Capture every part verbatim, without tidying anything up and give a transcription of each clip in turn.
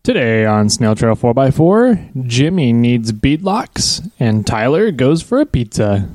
Today on Snail Trail four by four, Jimmy needs beadlocks and Tyler goes for a pizza.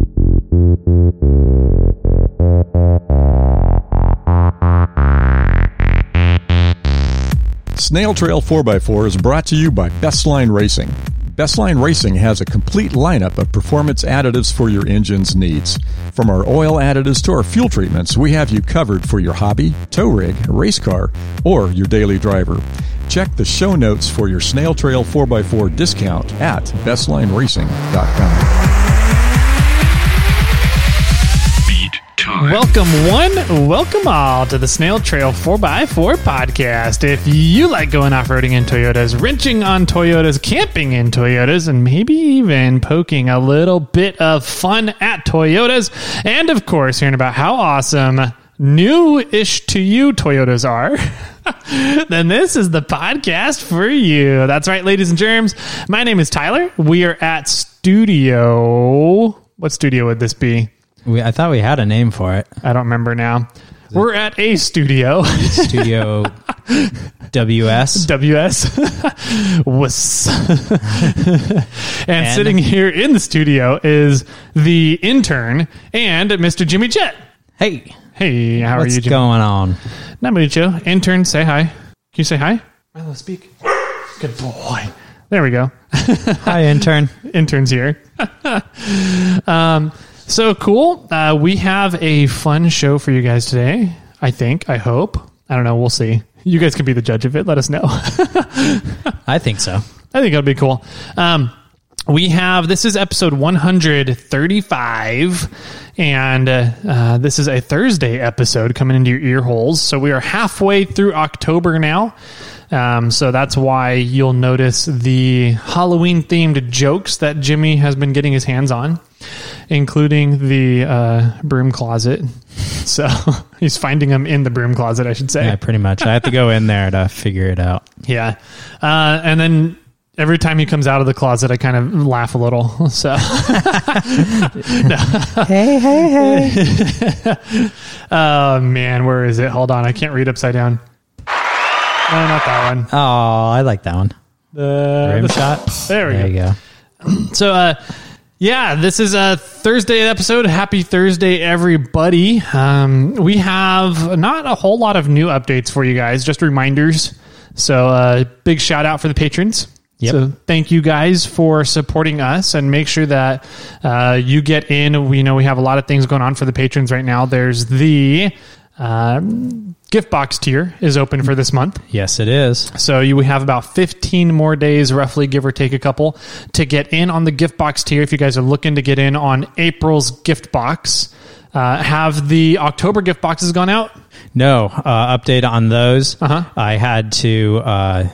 Snail Trail four by four is brought to you by Bestline Racing. Bestline Racing has a complete lineup of performance additives for your engine's needs. From our oil additives to our fuel treatments, we have you covered for your hobby, tow rig, race car, or your daily driver. Check the show notes for your Snail Trail four by four discount at bestline racing dot com. Welcome one, welcome all to the Snail Trail four by four podcast. If you like going off-roading in Toyotas, wrenching on Toyotas, camping in Toyotas, and maybe even poking a little bit of fun at Toyotas, and of course hearing about how awesome new-ish to you Toyotas are, then this is the podcast for you. That's right, ladies and germs. My name is Tyler. We are at studio. What studio would this be? We, I thought we had a name for it. I don't remember now. We're at a studio. Studio W S. W S. Was. and, and sitting here in the studio is the intern and Mister Jimmy Jet. Hey. Hey, how What's are you, Jimmy? going on? Not mucho. Intern, say hi. Can you say hi? Milo, speak. Good boy. There we go. Hi, intern. Intern's here. um, so cool. Uh, we have a fun show for you guys today. I think. I hope. I don't know. We'll see. You guys can be the judge of it. Let us know. I think so. I think it'll be cool. Um, we have, this is episode one thirty-five, and uh, uh, this is a Thursday episode coming into your ear holes. So we are halfway through October now. Um, so that's why you'll notice the Halloween-themed jokes that Jimmy has been getting his hands on, including the uh, broom closet. So he's finding them in the broom closet, I should say. Yeah, pretty much. I have to go in there to figure it out. Yeah. Uh, and then every time he comes out of the closet, I kind of laugh a little. So, hey, hey, hey. Oh, man, where is it? Hold on. I can't read upside down. No, not that one. Oh, I like that one. The Rim the, shot. There we there go. you go. So, uh, yeah, this is a Thursday episode. Happy Thursday, everybody. Um, we have not a whole lot of new updates for you guys, just reminders. So, uh, big shout out for the patrons. Yep. So thank you guys for supporting us, and make sure that uh, you get in. We know we have a lot of things going on for the patrons right now. There's the um, gift box tier is open for this month. Yes, it is. So you have about fifteen more days, roughly, give or take a couple, to get in on the gift box tier. If you guys are looking to get in on April's gift box, uh, have the October gift boxes gone out? No, uh, update on those. Uh-huh. I had to uh,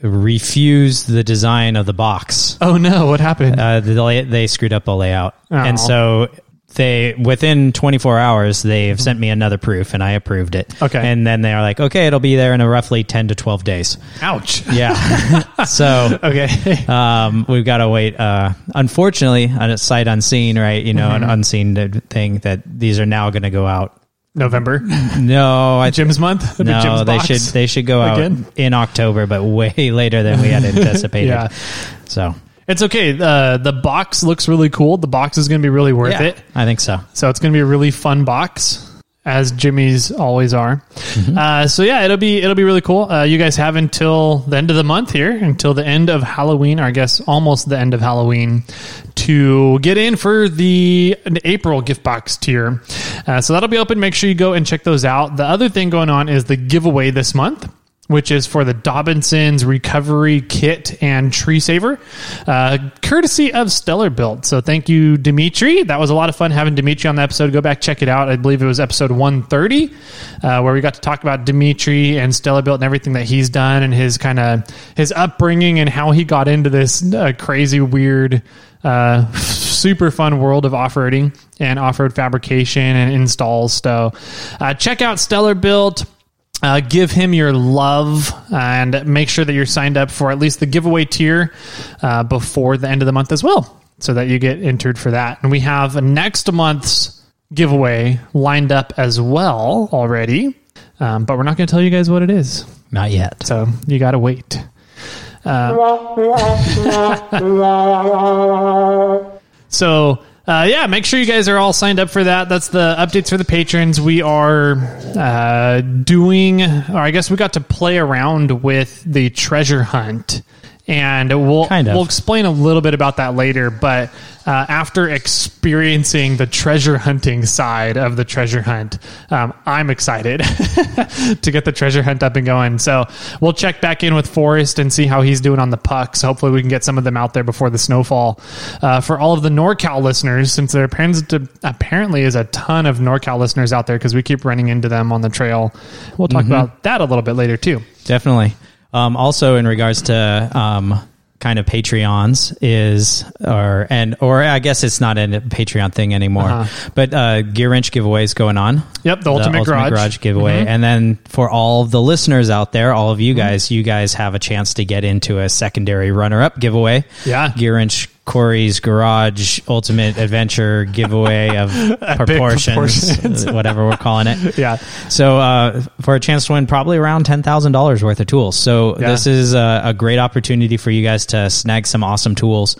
refuse the design of the box. Oh no, what happened? Uh, they, they screwed up the layout. Oh. And so they, within twenty-four hours, they've sent me another proof and I approved it. Okay. And then they're like, okay, it'll be there in a roughly ten to twelve days. Ouch. Yeah. So, Okay. um, we've got to wait. Uh, unfortunately, on a sight unseen, right? You know, Mm-hmm. an unseen thing that these are now going to go out. November. No, I Jim's month? No, Jim's they box? should they should go out Again? in October, but way later than we had anticipated. Yeah. So It's okay. Uh, the box looks really cool. The box is going to be really worth yeah, it. I think so. So it's going to be a really fun box, as Jimmy's always are. Mm-hmm. Uh, so yeah, it'll be it'll be really cool. Uh, you guys have until the end of the month here, until the end of Halloween, or I guess almost the end of Halloween, to get in for the April gift box tier. Uh, so that'll be open. Make sure you go and check those out. The other thing going on is the giveaway this month, which is for the Dobinson's Recovery Kit and Tree Saver, uh, courtesy of Stellar Built. So thank you, Dimitri. That was a lot of fun having Dimitri on the episode. Go back, check it out. I believe it was episode one thirty, uh, where we got to talk about Dimitri and Stellar Built and everything that he's done, and his kind of his upbringing and how he got into this uh, crazy, weird, uh, super fun world of off-roading and off-road fabrication and installs. So uh, check out Stellar Built. Uh, give him your love, and make sure that you're signed up for at least the giveaway tier uh, before the end of the month as well, so that you get entered for that. And we have next month's giveaway lined up as well already, um, but we're not going to tell you guys what it is. Not yet. So you got to wait. Uh, so, uh, yeah, make sure you guys are all signed up for that. That's the updates for the patrons. We are uh, doing, or I guess we got to play around with the treasure hunt. And we'll kind of. we'll explain a little bit about that later. But uh, after experiencing the treasure hunting side of the treasure hunt, um, I'm excited to get the treasure hunt up and going. So we'll check back in with Forrest and see how he's doing on the pucks. Hopefully we can get some of them out there before the snowfall. Uh, for all of the NorCal listeners, since there apparently is a ton of NorCal listeners out there because we keep running into them on the trail. We'll talk mm-hmm. about that a little bit later too. Definitely. Um, also, in regards to um, kind of Patreons is, or and or I guess it's not a Patreon thing anymore, uh-huh. but uh, Gear Wrench giveaways going on. Yep, the Ultimate, the Ultimate Garage. Garage giveaway, mm-hmm. and then for all of the listeners out there, all of you guys, mm-hmm. you guys have a chance to get into a secondary runner-up giveaway. Yeah, Gear Wrench Corey's Garage Ultimate Adventure giveaway of proportions, proportions. whatever we're calling it. Yeah. So uh, for a chance to win probably around ten thousand dollars worth of tools. So yeah. this is a, a great opportunity for you guys to snag some awesome tools.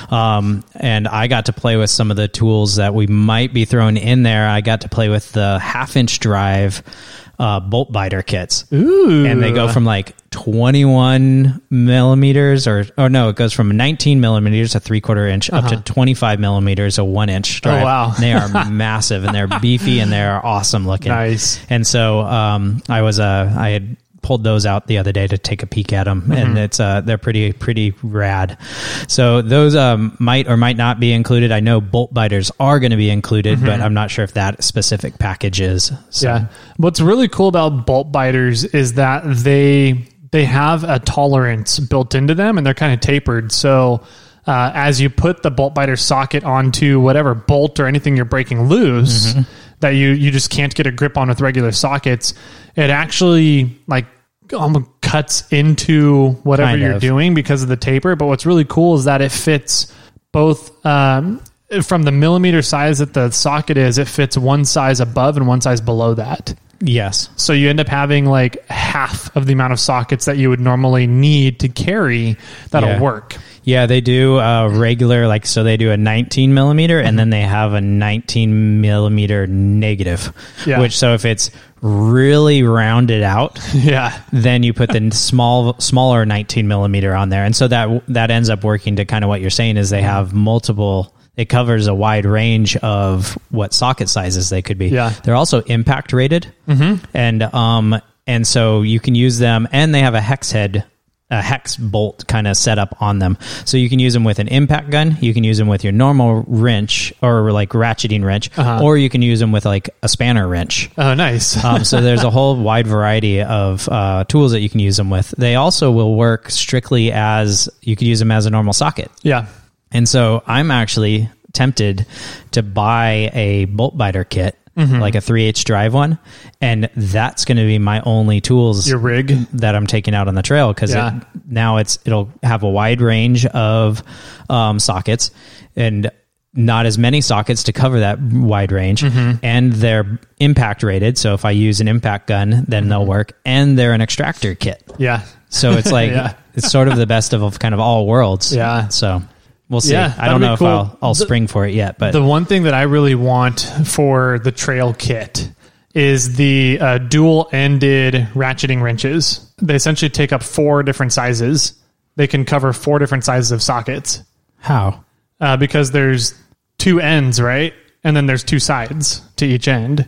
Um, and I got to play with some of the tools that we might be throwing in there. I got to play with the half inch drive uh, bolt biter kits. Ooh. And they go from like twenty-one millimeters or, or no, it goes from nineteen millimeters, a three quarter inch, uh-huh. up to twenty-five millimeters, a one inch drive. Oh, wow. They are massive and they're beefy and they're awesome looking. Nice. And so, um, I was, uh, I had pulled those out the other day to take a peek at them, mm-hmm. and it's, uh, they're pretty, pretty rad. So those, um, might or might not be included. I know bolt biters are going to be included, mm-hmm. but I'm not sure if that specific package is. So. Yeah. What's really cool about bolt biters is that they, they have a tolerance built into them and they're kind of tapered. So uh, as you put the bolt biter socket onto whatever bolt or anything you're breaking loose mm-hmm. that you, you just can't get a grip on with regular sockets, it actually like almost cuts into whatever kind you're of. doing because of the taper. But what's really cool is that it fits both um, from the millimeter size that the socket is, it fits one size above and one size below that. Yes. So you end up having like half of the amount of sockets that you would normally need to carry that'll yeah. work. Yeah, they do a regular, like, so they do a nineteen millimeter and then they have a nineteen millimeter negative, yeah. which, so if it's really rounded out, yeah, then you put the small, smaller nineteen millimeter on there. And so that, that ends up working to kind of what you're saying is they have multiple, it covers a wide range of what socket sizes they could be. Yeah. They're also impact rated. Mm-hmm. And, um, and so you can use them, and they have a hex head, a hex bolt kind of set up on them. So you can use them with an impact gun. You can use them with your normal wrench or like ratcheting wrench, uh-huh. or you can use them with like a spanner wrench. Oh, nice. um, so there's a whole wide variety of uh, tools that you can use them with. They also will work strictly as, you could use them as a normal socket. Yeah. And so I'm actually tempted to buy a bolt biter kit, mm-hmm. like a three H drive one, and that's going to be my only tools. Your rig that I'm taking out on the trail, because yeah. it, now it's it'll have a wide range of um, sockets and not as many sockets to cover that wide range, mm-hmm. and they're impact rated. So if I use an impact gun, then mm-hmm. they'll work, and they're an extractor kit. Yeah. So it's like yeah. it's sort of the best of kind of all worlds. Yeah. So. We'll see. Yeah, I don't know cool. if I'll, I'll the, spring for it yet, but the one thing that I really want for the trail kit is the uh, dual-ended ratcheting wrenches. They essentially take up four different sizes. They can cover four different sizes of sockets. How? Uh, because there's two ends, right? And then there's two sides to each end.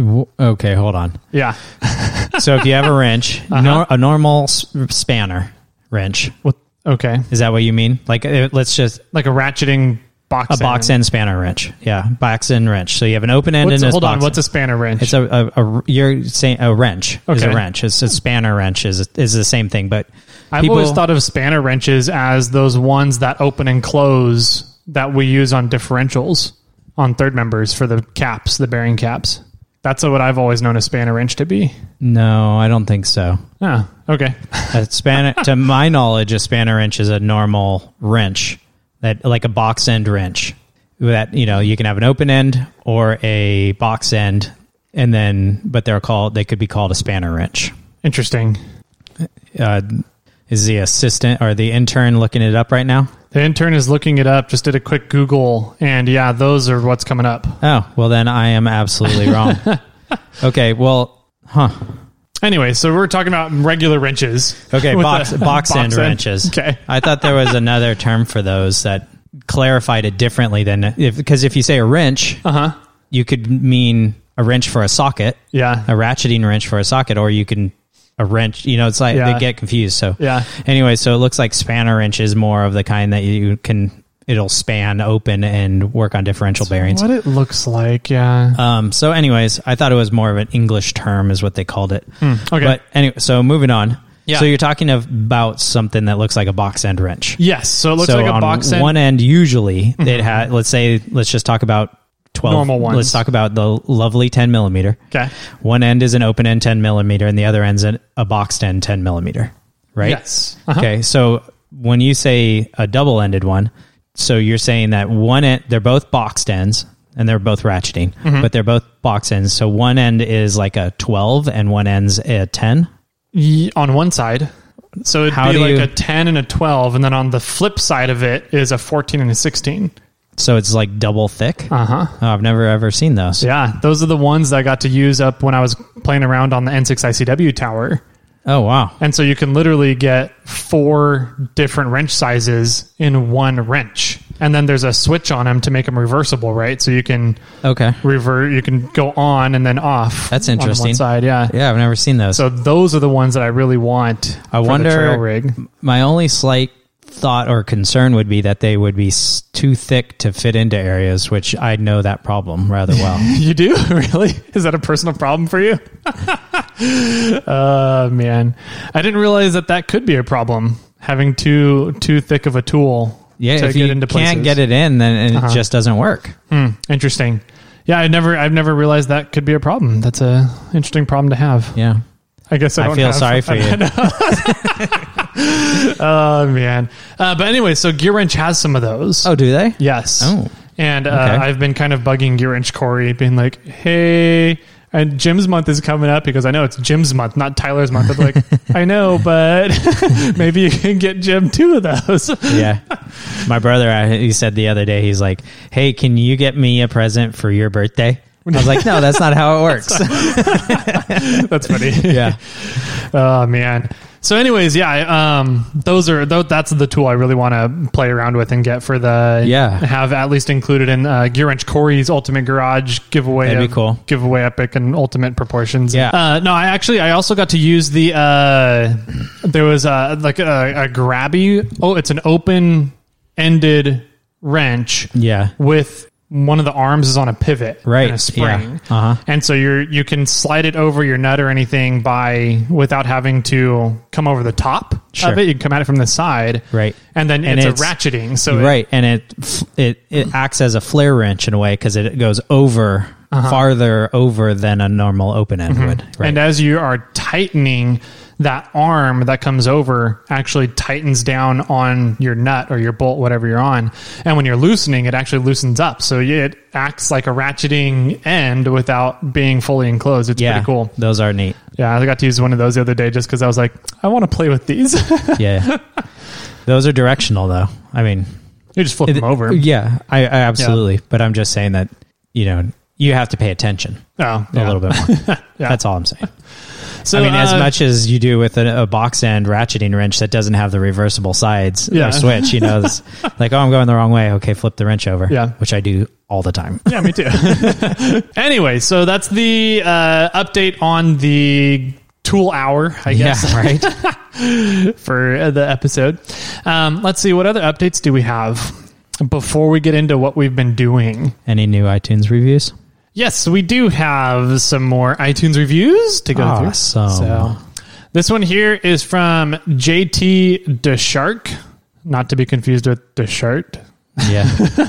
Okay, hold on. Yeah. So if you have a wrench, uh-huh. nor, a normal spanner wrench. What? Okay. Is that what you mean? Like, let's just... Like a ratcheting box A end. box end spanner wrench. Yeah, box end wrench. So you have an open end what's, and a Hold box on, what's end. a spanner wrench? It's a, a, a you're saying a wrench okay. is a wrench. It's a spanner wrench is is the same thing, but I've people, always thought of spanner wrenches as those ones that open and close that we use on differentials on third members for the caps, the bearing caps. That's what I've always known a spanner wrench to be. No, I don't think so. Oh, okay. A spanner, to my knowledge, a spanner wrench is a normal wrench, that like a box end wrench. That, you know, you can have an open end or a box end, and then but they're called they could be called a spanner wrench. Interesting. Uh, Is the assistant or the intern looking it up right now? The intern is looking it up, just did a quick Google, and yeah, those are what's coming up. Oh, well then I am absolutely wrong. Okay, well, huh. Anyway, so we're talking about regular wrenches. Okay, box, box, box end, end wrenches. Okay. I thought there was another term for those that clarified it differently than, if because if you say a wrench, uh-huh. you could mean a wrench for a socket, yeah, a ratcheting wrench for a socket, or you can a wrench, you know, it's like yeah. they get confused. So yeah. Anyway, so it looks like spanner wrench is more of the kind that you can, it'll span open and work on differential That's bearings. What it looks like, yeah. Um, so anyways, I thought it was more of an English term is what they called it. Hmm, okay. But anyway, so moving on. Yeah. So you're talking about something that looks like a box end wrench. Yes. So it looks so like a on box end. one end, usually mm-hmm. they'd have, let's say, let's just talk about twelve normal ones. Let's talk about the lovely ten millimeter. Okay. One end is an open end ten millimeter and the other end's an, a boxed end ten millimeter, right? Yes. Uh-huh. Okay. So when you say a double ended one, so you're saying that one end, they're both boxed ends and they're both ratcheting, mm-hmm. but they're both box ends. So one end is like a twelve and one end's a ten? Yeah, on one side. So it'd How be like you, a ten and a twelve. And then on the flip side of it is a fourteen and a sixteen. So it's like double thick? Uh-huh. Oh, I've never ever seen those. Yeah. Those are the ones that I got to use up when I was playing around on the N six I C W tower. Oh, wow. And so you can literally get four different wrench sizes in one wrench. And then there's a switch on them to make them reversible, right? So you can okay revert, you can go on and then off. That's interesting. On one side, yeah. Yeah, I've never seen those. So those are the ones that I really want I for wonder, the trail rig. My only slight thought or concern would be that they would be too thick to fit into areas, which I know that problem rather well. You do? Really? Is that a personal problem for you? Oh, uh, man. I didn't realize that that could be a problem, having too too thick of a tool. Yeah, to if get you into can't places. get it in, then it uh-huh. just doesn't work. Hmm, interesting. Yeah, I never, I've never realized that could be a problem. That's a interesting problem to have. Yeah, I guess I, don't I feel have, sorry for you. Oh man! Uh, but anyway, so Gear Wrench has some of those. Oh, do they? Yes. Oh, and uh, okay. I've been kind of bugging Gear Wrench Corey, being like, "Hey." And Jim's month is coming up because I know it's Jim's month, not Tyler's month. I'm like, I know, but maybe you can get Jim two of those. Yeah. My brother, he said the other day, he's like, hey, can you get me a present for your birthday? I was like, no, that's not how it works. That's funny. Yeah. Oh, man. So anyways, yeah, um, those are, that's the tool I really want to play around with and get for the, yeah. have at least included in uh, Gear Wrench Corey's Ultimate Garage giveaway. That'd be cool. Giveaway Epic and Ultimate Proportions. Yeah. Uh, no, I actually, I also got to use the, uh, there was a, like a, a grabby, oh, it's an open-ended wrench. Yeah. With one of the arms is on a pivot, right? And a spring, yeah. uh-huh. And so you're you can slide it over your nut or anything by without having to come over the top sure. of it. You can come at it from the side, right? And then and it's, it's a ratcheting, so right, it, and it it it acts as a flare wrench in a way because it goes over uh-huh. farther over than a normal open end mm-hmm. would. Right? And as you are tightening, that arm that comes over actually tightens down on your nut or your bolt, whatever you're on. And when you're loosening, it actually loosens up. So it acts like a ratcheting end without being fully enclosed. It's yeah, pretty cool. Those are neat. Yeah, I got to use one of those the other day just because I was like, I want to play with these. Yeah. Those are directional, though. I mean, you just flip it, them over. Yeah, I, I absolutely. Yeah. But I'm just saying that, you know, you have to pay attention oh, a yeah. little bit more. Yeah. That's all I'm saying. So, I mean, uh, as much as you do with a, a box end ratcheting wrench that doesn't have the reversible sides yeah. or switch, you know, it's like, oh, I'm going the wrong way. Okay, flip the wrench over. Yeah. Which I do all the time. Yeah, me too. Anyway, so that's the uh, update on the tool hour, I guess. Yeah, right. For the episode. Um, let's see, what other updates do we have before we get into what we've been doing? Any new iTunes reviews? Yes, we do have some more iTunes reviews to go awesome. through. So this one here is from J T DeShark, not to be confused with DeShart. Yeah.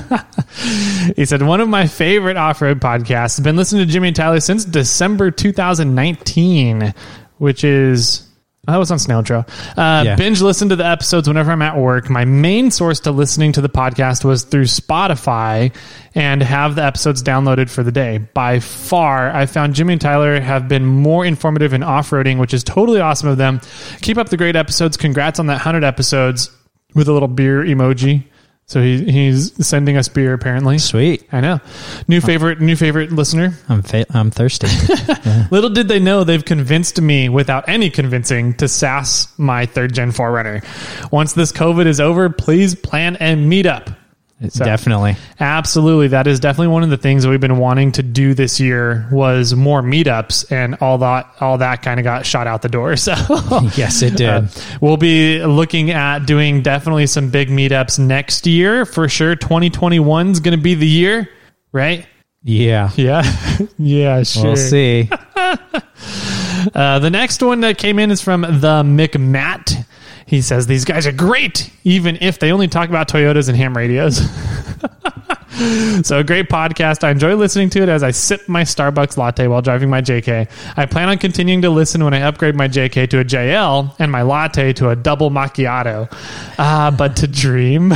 He said, one of my favorite off-road podcasts. I've been listening to Jimmy and Tyler since December two thousand nineteen, which is That was on Snail Trail. Uh, Yeah. Binge listen to the episodes whenever I'm at work. My main source to listening to the podcast was through Spotify and have the episodes downloaded for the day. By far, I found Jimmy and Tyler have been more informative in off-roading, which is totally awesome of them. Keep up the great episodes. Congrats on that one hundred episodes with a little beer emoji. So he, he's sending us beer, apparently. Sweet. I know. New favorite, new favorite listener. I'm fa- I'm thirsty. Yeah. Little did they know they've convinced me without any convincing to sass my third gen four runner. Once this COVID is over, please plan a meetup. So, Definitely. Absolutely. That is definitely one of the things that we've been wanting to do this year was more meetups, and all that, all that kind of got shot out the door. So Yes, it did. Uh, we'll be looking at doing definitely some big meetups next year for sure. twenty twenty-one is going to be the year, right? Yeah. Yeah. yeah, sure. We'll see. Uh, the next one that came in is from the McMatt. He says, these guys are great, even if they only talk about Toyotas and ham radios. So a great podcast. I enjoy listening to it as I sip my Starbucks latte while driving my J K. I plan on continuing to listen when I upgrade my J K to a J L and my latte to a double macchiato. Ah, but to dream.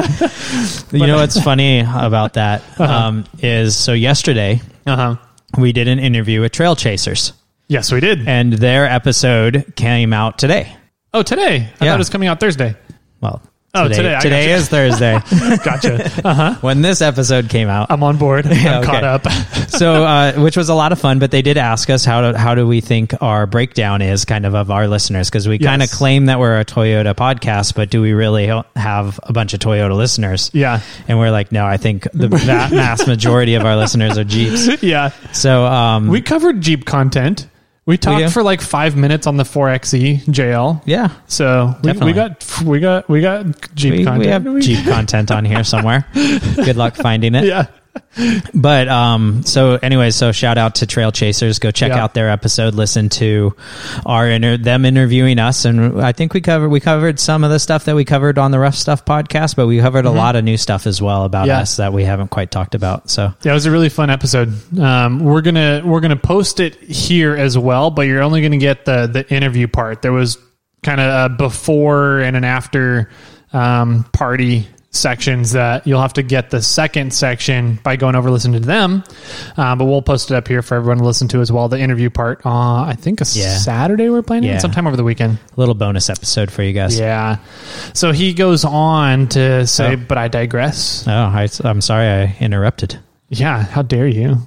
You know what's funny about that um, is so yesterday Uh-huh. we did an interview with Trail Chasers, Yes, we did. and their episode came out today. Oh, today. I Yeah. thought it was coming out Thursday. Well, Oh, today, today, I today gotcha. is Thursday. Gotcha. Uh-huh. When this episode came out. I'm on board. Yeah, I'm okay. caught up. So, uh, which was a lot of fun, but they did ask us how do, how do we think our breakdown is kind of of our listeners? Because we kind of Yes. claim that we're a Toyota podcast, but do we really have a bunch of Toyota listeners? Yeah. And we're like, no, I think the va- mass majority of our listeners are Jeeps. Yeah. So, um, We covered Jeep content. We talked do? for like five minutes on the four X E J L. yeah, So we, Definitely. we got we got we got Jeep we, content. we have Jeep content on here somewhere. Good luck finding it. Yeah. But um, so anyway, so shout out to Trail Chasers. Go check Yeah. out their episode. Listen to our inter- them interviewing us, and I think we covered we covered some of the stuff that we covered on the Rough Stuff podcast, but we covered a lot of new stuff as well about Yeah. us that we haven't quite talked about. So Yeah, it was a really fun episode. Um, we're gonna we're gonna post it here as well, but you're only gonna get the the interview part. There was kind of a before and an after um, party sections that you'll have to get the second section by going over listening to them. Uh, but we'll post it up here for everyone to listen to as well. The interview part, uh, I think a Yeah. Saturday we're planning Yeah. sometime over the weekend. a little bonus episode for you guys. Yeah. So he goes on to say, Oh. but I digress. Oh, I, I'm sorry I interrupted. Yeah, how dare you?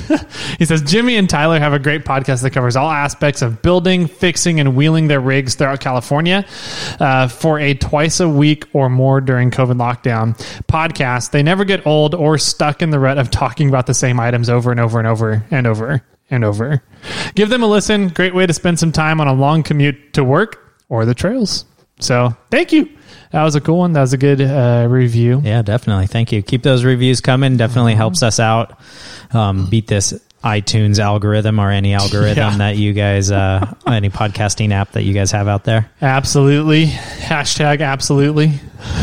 He says, Jimmy and Tyler have a great podcast that covers all aspects of building, fixing, and wheeling their rigs throughout California uh, for a twice a week or more during COVID lockdown podcast. They never get old or stuck in the rut of talking about the same items over and over and over and over and over. Give them a listen. Great way to spend some time on a long commute to work or the trails. So thank you. That was a cool one. That was a good uh, review. Yeah, definitely. Thank you. Keep those reviews coming. Definitely helps us out. Um, beat this iTunes algorithm or any algorithm Yeah. that you guys, uh, any podcasting app that you guys have out there. Absolutely. Hashtag absolutely.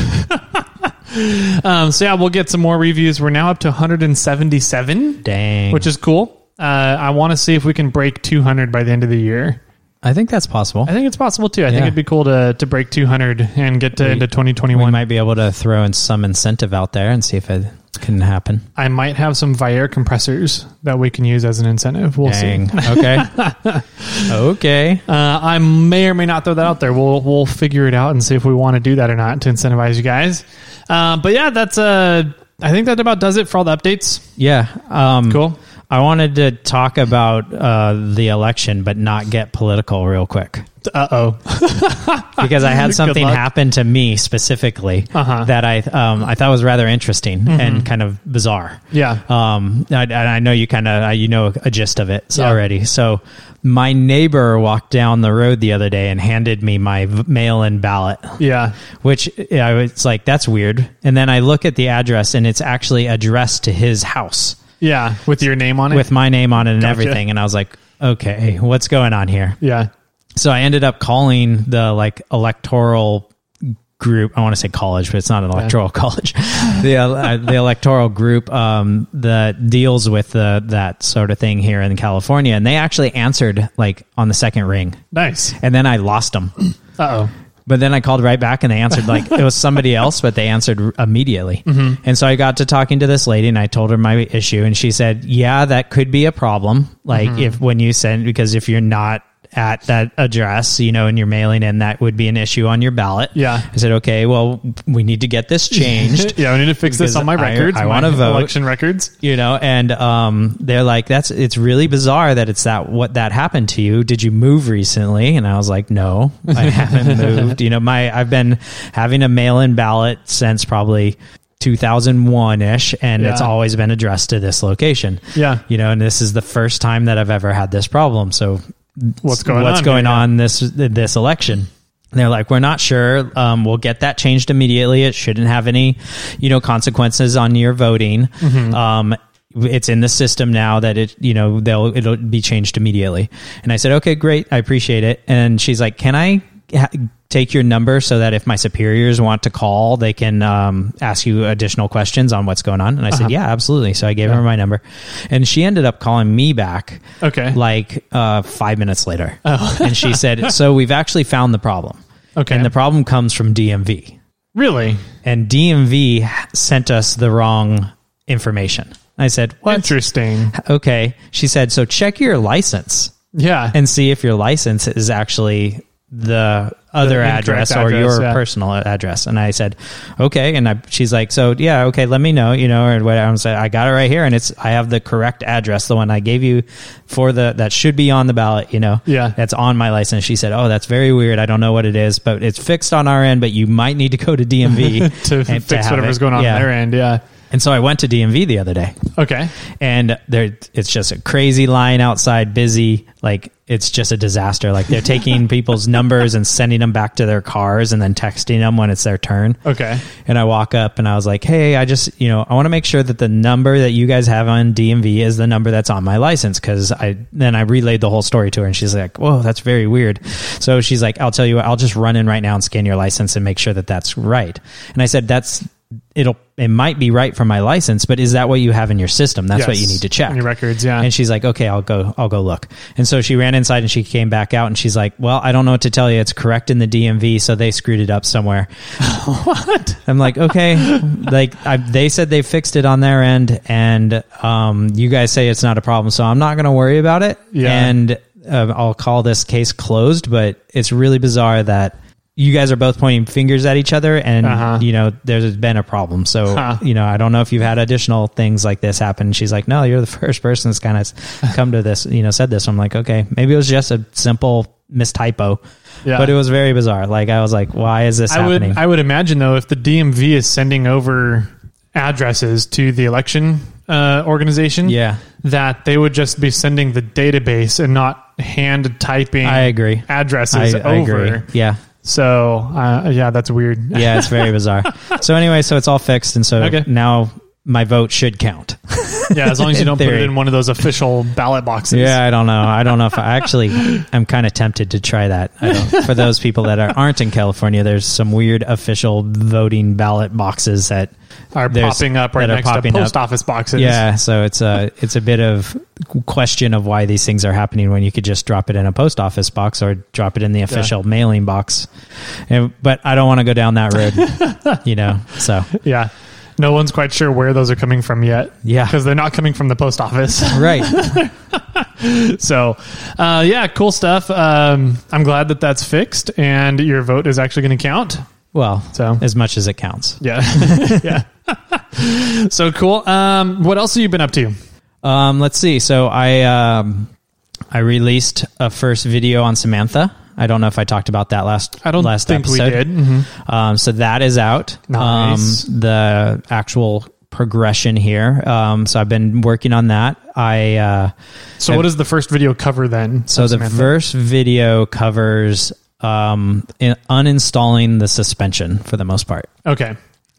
um, so yeah, we'll get some more reviews. We're now up to one hundred seventy-seven, Dang. which is cool. Uh, I want to see if we can break two hundred by the end of the year. I think that's possible. I think it's possible too. I think Yeah. it'd be cool to, to break two hundred and get to We- into twenty We twenty-one. might be able to throw in some incentive out there and see if it can happen. I might have some Viair compressors that we can use as an incentive. We'll Dang. see. Okay. Okay. Uh, I may or may not throw that out there. We'll we'll figure it out and see if we want to do that or not to incentivize you guys. Uh, but yeah, that's uh, I think that about does it for all the updates. Yeah. Um, Cool. I wanted to talk about uh, the election, but not get political real quick. Uh oh. Because I had Good something luck. happen to me specifically Uh-huh. that I um, I thought was rather interesting and kind of bizarre. Yeah. Um, I, and I know you kind of you know a gist of it Yeah. already. So my neighbor walked down the road the other day and handed me my v- mail-in ballot, Yeah. which yeah, it's like that's weird. And then I look at the address and it's actually addressed to his house Yeah. With your name on it. with my name on it and Gotcha. everything. And I was like, okay, what's going on here? yeah. So I ended up calling the like electoral group. I want to say college, but it's not an electoral yeah. college. the uh, the electoral group um, that deals with the, that sort of thing here in California, and they actually answered like on the second ring. Nice. And then I lost them. Uh oh. But then I called right back and they answered like it was somebody else, but they answered immediately. Mm-hmm. And so I got to talking to this lady and I told her my issue and she said, yeah, that could be a problem. Like mm-hmm. if when you send, because if you're not at that address, you know, and you're mailing in, that would be an issue on your ballot. Yeah. I said, okay, well, we need to get this changed. yeah, we need to fix this on my records. I, I want to vote. Election records. You know, and um, they're like, that's, it's really bizarre that it's that, what that happened to you. Did you move recently? And I was like, no, I haven't moved. You know, my, I've been having a mail-in ballot since probably two thousand one ish, and yeah. it's always been addressed to this location. Yeah. You know, and this is the first time that I've ever had this problem. So, what's going what's on going here, on yeah. this this election? And they're like, we're not sure. Um, we'll get that changed immediately. It shouldn't have any, you know, consequences on your voting. Mm-hmm. Um, it's in the system now that it, you know, they'll it'll be changed immediately. And I said, okay, great, I appreciate it. And she's like, can I ha- take your number so that if my superiors want to call, they can um, ask you additional questions on what's going on? And I uh-huh. said, yeah, absolutely. So I gave yeah. her my number, and she ended up calling me back. Okay. Like uh, five minutes later. Oh. And she said, so we've actually found the problem. Okay. And the problem comes from D M V. Really? And D M V sent us the wrong information. I said, what? Interesting. Okay. She said, so check your license. Yeah. And see if your license is actually the other the address or address, your yeah. personal address. And I said, okay. And I, she's like, so yeah, okay, let me know, you know, or whatever. I said, I got it right here. And it's, I have the correct address, the one I gave you for the, that should be on the ballot, you know, yeah, that's on my license. She said, oh, that's very weird. I don't know what it is, but it's fixed on our end, but you might need to go to D M V to fix to whatever's it. going on yeah. on their end. Yeah. And so I went to D M V the other day. Okay. And there, it's just a crazy line outside, busy. Like, it's just a disaster. Like, they're taking people's numbers and sending them back to their cars and then texting them when it's their turn. Okay. And I walk up and I was like, hey, I just, you know, I want to make sure that the number that you guys have on D M V is the number that's on my license. Cause I, then I relayed the whole story to her and she's like, whoa, that's very weird. So she's like, I'll tell you what, I'll just run in right now and scan your license and make sure that that's right. And I said, that's, it'll, it might be right for my license, but is that what you have in your system? That's yes, what you need to check. In your records, yeah. And she's like, okay, I'll go, I'll go look. And so she ran inside and she came back out and she's like, well, I don't know what to tell you. It's correct in the D M V. So they screwed it up somewhere. What? I'm like, okay. Like I, they said they fixed it on their end and, um, you guys say it's not a problem. So I'm not going to worry about it. Yeah. And uh, I'll call this case closed, but it's really bizarre that you guys are both pointing fingers at each other and, uh-huh. you know, there's been a problem. So, huh. you know, I don't know if you've had additional things like this happen. She's like, no, you're the first person that's kind of come to this, you know, said this. I'm like, okay, maybe it was just a simple mistypo, yeah. but it was very bizarre. Like, I was like, why is this I happening? Would, I would imagine, though, if the D M V is sending over addresses to the election uh, organization, yeah. that they would just be sending the database and not hand typing I agree. addresses I, over. I agree. Yeah. So, uh, yeah, that's weird. Yeah, it's very bizarre. So anyway, so it's all fixed. And so okay. now my vote should count. Yeah, as long as you don't put it in one of those official ballot boxes. Yeah, I don't know. I don't know if I actually, I'm kind of tempted to try that. I don't, for those people that are, aren't in California, there's some weird official voting ballot boxes that are popping up right next to post up. office boxes. Yeah, so it's a, it's a bit of question of why these things are happening when you could just drop it in a post office box or drop it in the official yeah. mailing box. And, but I don't want to go down that road, you know, so. Yeah. No one's quite sure where those are coming from yet. Yeah. Because they're not coming from the post office. Right. So, uh, yeah, cool stuff. Um, I'm glad that that's fixed and your vote is actually going to count. Well, so as much as it counts. Yeah. Yeah. So cool. Um, what else have you been up to? Um, let's see. So I, um, I released a first video on Samantha. I don't know if I talked about that last I don't last think episode. we did. Mm-hmm. Um, so that is out. Nice. Um, the actual progression here. Um, so I've been working on that. I uh, So I've, what does the first video cover then? So the Samantha? first video covers um, in, uninstalling the suspension for the most part. Okay.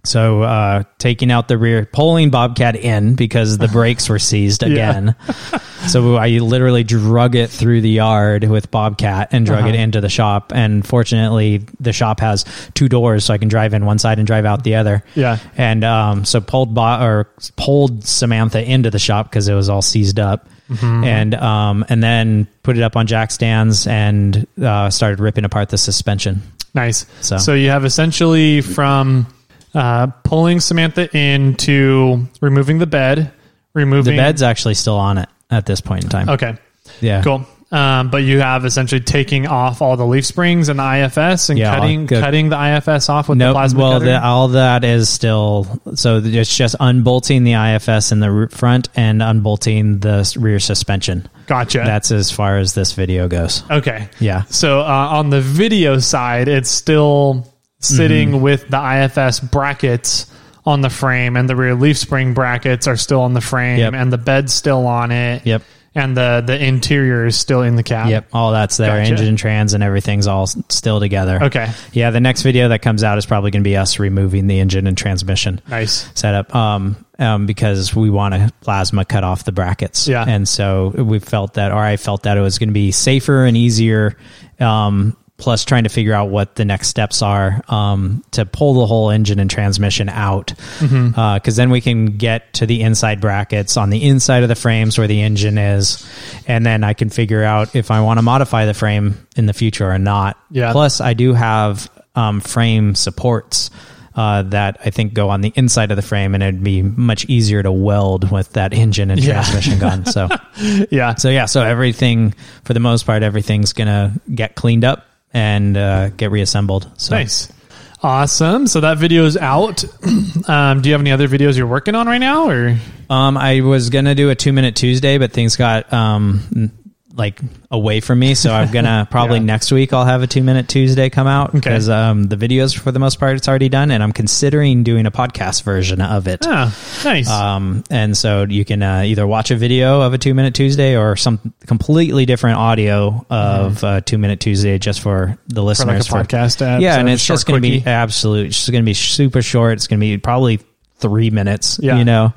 So uh, taking out the rear, pulling Bobcat in because the brakes were seized again. Yeah. So I literally drug it through the yard with Bobcat and drug uh-huh. it into the shop. And fortunately, the shop has two doors, so I can drive in one side and drive out the other. Yeah. And um, so pulled Bo- or pulled Samantha into the shop because it was all seized up. Mm-hmm. And um, and then put it up on jack stands and uh, started ripping apart the suspension. Nice. So, so you have essentially from uh, pulling Samantha in to removing the bed, removing... The bed's actually still on it at this point in time. Okay. Yeah. Cool. Um, but you have essentially taking off all the leaf springs and the I F S and yeah, cutting good. cutting the I F S off with nope, the plasma well, cutter? Well, all that is still... So it's just unbolting the I F S in the front and unbolting the rear suspension. Gotcha. That's as far as this video goes. Okay. Yeah. So uh, on the video side, it's still sitting mm-hmm. with the I F S brackets on the frame, and the rear leaf spring brackets are still on the frame, yep. and the bed's still on it. Yep. And the, the interior is still in the cab. Yep, all that's there. Gotcha. Engine, trans, and everything's all still together. Okay. Yeah, the next video that comes out is probably going to be us removing the engine and transmission. Nice. Setup. Um, um, because we want to plasma cut off the brackets. Yeah. And so we felt that, or I felt that it was going to be safer and easier, um, plus trying to figure out what the next steps are um, to pull the whole engine and transmission out. Because mm-hmm. uh, then we can get to the inside brackets on the inside of the frames where the engine is. And then I can figure out if I want to modify the frame in the future or not. Yeah. Plus, I do have um, frame supports uh, that I think go on the inside of the frame, and it'd be much easier to weld with that engine and yeah. transmission gun. So, yeah. So, yeah. So everything, for the most part, everything's going to get cleaned up and uh, get reassembled. So. Nice. Awesome. So that video is out. Um, do you have any other videos you're working on right now? Or um, I was going to do a two minute Tuesday, but things got um, like away from me. So I'm going to probably yeah. next week I'll have a two minute Tuesday come out because okay. um, the videos for the most part it's already done, and I'm considering doing a podcast version of it. Oh, nice. Um, and so you can uh, either watch a video of a two minute Tuesday or some completely different audio of mm. uh, two minute Tuesday just for the listeners. For like a podcast. For, yeah, and it's just going to be absolute. It's just going to be super short. It's going to be probably three minutes, yeah. you know,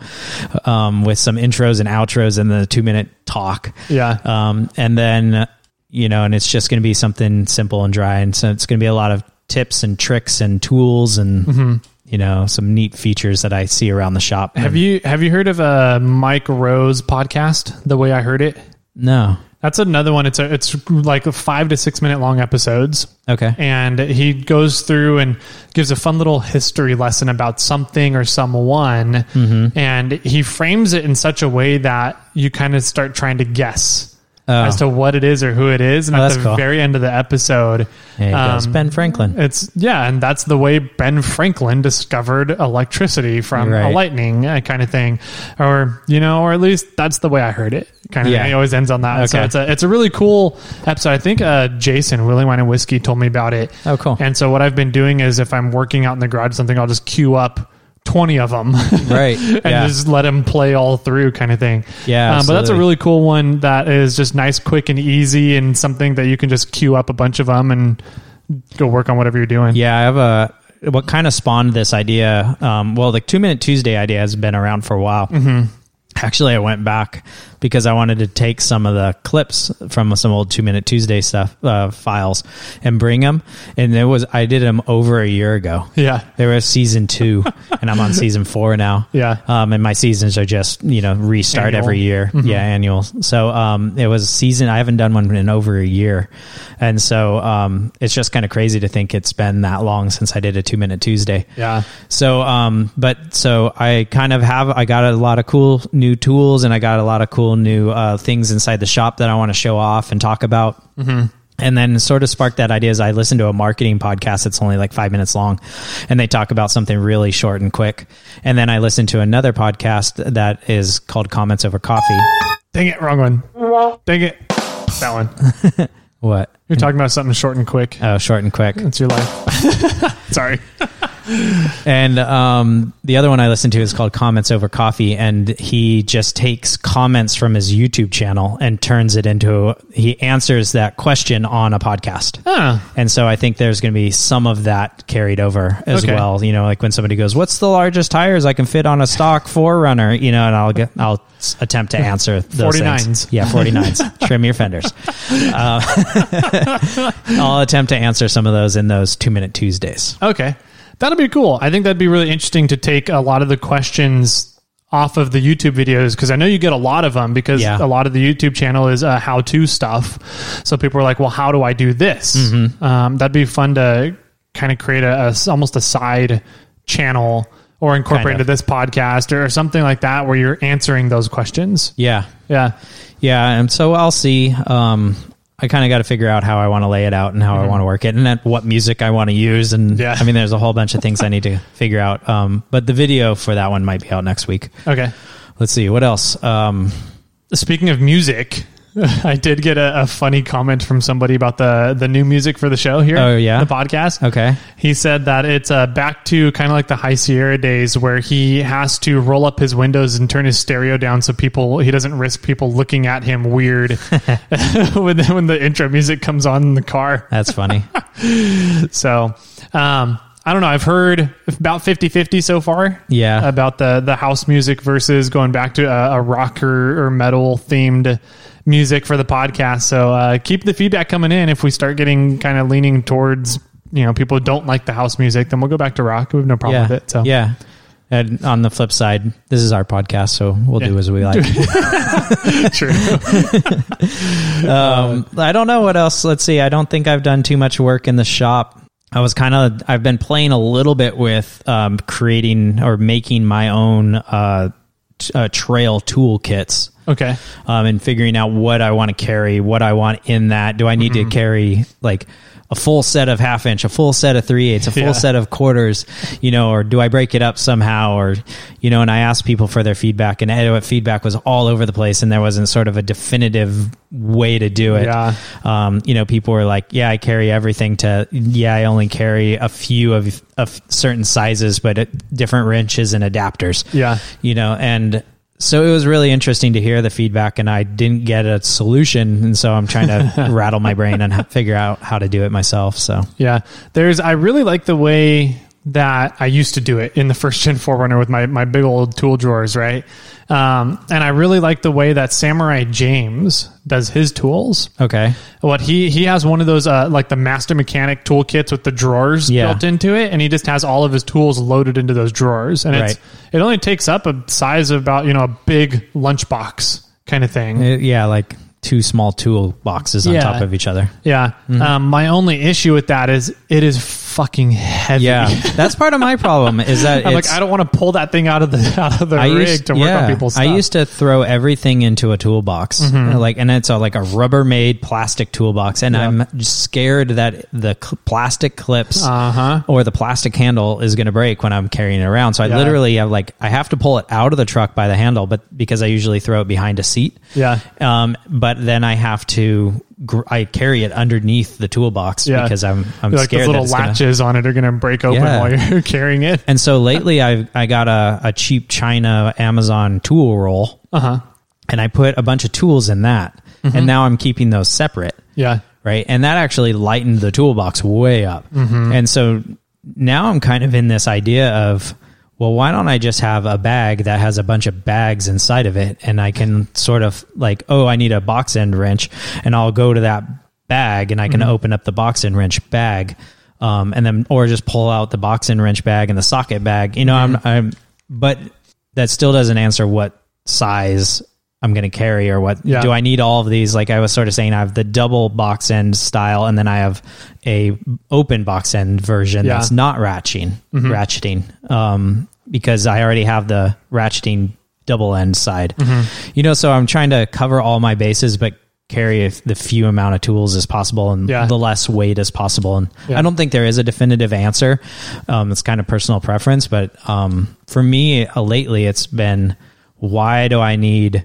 um, with some intros and outros and the two minute talk. Yeah. Um, and then, you know, and it's just going to be something simple and dry. And so it's going to be a lot of tips and tricks and tools and, mm-hmm. you know, some neat features that I see around the shop. Have and, you, have you heard of a Mike Rose podcast? The Way I Heard It? No. That's another one. It's a, it's like a five to six minute long episodes. Okay. And he goes through and gives a fun little history lesson about something or someone. Mm-hmm. And he frames it in such a way that you kind of start trying to guess oh. as to what it is or who it is. And oh, at the cool. very end of the episode, there um, goes Ben Franklin. It's yeah. And that's the way Ben Franklin discovered electricity from right. a lightning uh, kind of thing, or, you know, or at least that's the way I heard it. Kind of yeah. thing. He always ends on that. Okay. So it's a it's a really cool episode. I think uh, Jason, Willing Wine and Whiskey, told me about it. Oh, cool. And so what I've been doing is if I'm working out in the garage or something, I'll just queue up twenty of them. Right. and yeah. just let them play all through kind of thing. Yeah. Um, but that's a really cool one that is just nice, quick, and easy, and something that you can just queue up a bunch of them and go work on whatever you're doing. Yeah. I have a... What kind of spawned this idea? Um, well, the two minute Tuesday idea has been around for a while. Mm-hmm. Actually, I went back because I wanted to take some of the clips from some old Two Minute Tuesday stuff uh, files and bring them. And it was I did them over a year ago. Yeah, they were season two, and I'm on season four now. Yeah, um, and my seasons are just you know restart annual. every year. Mm-hmm. Yeah, annual. So um, it was season. I haven't done one in over a year, and so um, it's just kind of crazy to think it's been that long since I did a Two Minute Tuesday. Yeah. So um, but so I kind of have I got a lot of cool new tools, and I got a lot of cool new uh, things inside the shop that I want to show off and talk about. Mm-hmm. And then sort of sparked that idea as I listened to a marketing podcast that's only like five minutes long, and they talk about something really short and quick. And then I listened to another podcast that is called Comments Over Coffee. Dang it, wrong one. Dang it. That one. What? You're talking about something short and quick. Oh, short and quick. That's your life. Sorry. And um, the other one I listened to is called Comments Over Coffee, and he just takes comments from his YouTube channel and turns it into, he answers that question on a podcast. Huh. And so I think there's going to be some of that carried over as Okay. well. You know, like when somebody goes, what's the largest tires I can fit on a stock four runner? You know, and I'll get, I'll s- attempt to answer those forty-nines. things. Yeah, forty-nines. Trim your fenders. Uh, I'll attempt to answer some of those in those two minute Tuesdays. Okay. That'll be cool. I think that'd be really interesting to take a lot of the questions off of the YouTube videos, because I know you get a lot of them, because Yeah. a lot of the YouTube channel is uh, how-to stuff. So people are like, well, how do I do this? Mm-hmm. Um, that'd be fun to kind of create a, a almost a side channel or incorporate Kind of. into this podcast or something like that, where you're answering those questions. Yeah. Yeah. Yeah. And so I'll see. Um, I kind of got to figure out how I want to lay it out and how mm-hmm. I want to work it, and then what music I want to use. And yeah. I mean, there's a whole bunch of things I need to figure out. Um, but the video for that one might be out next week. Okay. Let's see what else. Um, Speaking of music, I did get a, a funny comment from somebody about the, the new music for the show here. Oh, yeah? The podcast. Okay. He said that it's uh, back to kind of like the High Sierra days, where he has to roll up his windows and turn his stereo down so people, he doesn't risk people looking at him weird when, the, when the intro music comes on in the car. That's funny. So, um, I don't know. I've heard about fifty-fifty so far. Yeah. About the, the house music versus going back to a, a rock or, or metal themed music for the podcast. So uh, keep the feedback coming in. If we start getting kind of leaning towards, you know, people who don't like the house music, then we'll go back to rock. We have no problem Yeah. with it. So Yeah. And on the flip side, this is our podcast, so we'll Yeah. do as we like. True. um, I don't know what else. Let's see. I don't think I've done too much work in the shop. I was kind of, I've been playing a little bit with um, creating or making my own uh, t- uh, trail tool kits. Okay. Um, and figuring out what I want to carry, what I want in that. Do I need Mm-hmm. to carry like a full set of half inch, a full set of three eighths, a full Yeah. set of quarters, you know, or do I break it up somehow? Or, you know, and I asked people for their feedback, and uh, feedback was all over the place, and there wasn't sort of a definitive way to do it. Yeah. Um, you know, people were like, yeah, I carry everything, to, yeah, I only carry a few of, of certain sizes, but at different wrenches and adapters. Yeah. You know, and so it was really interesting to hear the feedback, and I didn't get a solution. And so I'm trying to rattle my brain and ha- figure out how to do it myself. So Yeah. There's, I really like the way that I used to do it in the first gen four runner with my, my big old tool drawers. Right. Um, and I really like the way that Samurai James does his tools. okay. What he, he has one of those, uh, like the Master Mechanic tool kits with the drawers Yeah. built into it. And he just has all of his tools loaded into those drawers. And it's, Right. it only takes up a size of about, you know, a big lunchbox kind of thing. Uh, yeah, like two small tool boxes on Yeah. top of each other. Yeah. Um, my only issue with that is it is fucking heavy. Yeah, that's part of my problem. Is that I'm it's, like, I don't want to pull that thing out of the out of the I rig used, to work yeah, on people's stuff. I used to throw everything into a toolbox, Mm-hmm. like, and it's a, like a Rubbermaid plastic toolbox, and Yeah. I'm scared that the cl- plastic clips Uh-huh. or the plastic handle is going to break when I'm carrying it around. So I Yeah. literally have like I have to pull it out of the truck by the handle, but because I usually throw it behind a seat. Yeah. Um, but then I have to gr- I carry it underneath the toolbox Yeah. because I'm I'm like scared those little that it's gonna, latches on it are going to break open Yeah. while you're carrying it. and so lately I I got a, a cheap China Amazon tool roll, Uh-huh. and I put a bunch of tools in that, Mm-hmm. and now I'm keeping those separate, Yeah. right? And that actually lightened the toolbox way up. Mm-hmm. And so now I'm kind of in this idea of, well, why don't I just have a bag that has a bunch of bags inside of it, and I can sort of like, oh, I need a box end wrench, and I'll go to that bag and I can Mm-hmm. open up the box end wrench bag. Um, and then, or just pull out the box and wrench bag and the socket bag, you know, Mm-hmm. I'm, I'm, but that still doesn't answer what size I'm going to carry, or what Yeah. do I need all of these? Like I was sort of saying, I have the double box end style, and then I have a open box end version Yeah. that's not ratcheting, ratcheting, um, because I already have the ratcheting double end side, you know, so I'm trying to cover all my bases, but carry the few amount of tools as possible and Yeah. the less weight as possible. And Yeah. I don't think there is a definitive answer. Um, it's kind of personal preference, but um, for me uh, lately, it's been, why do I need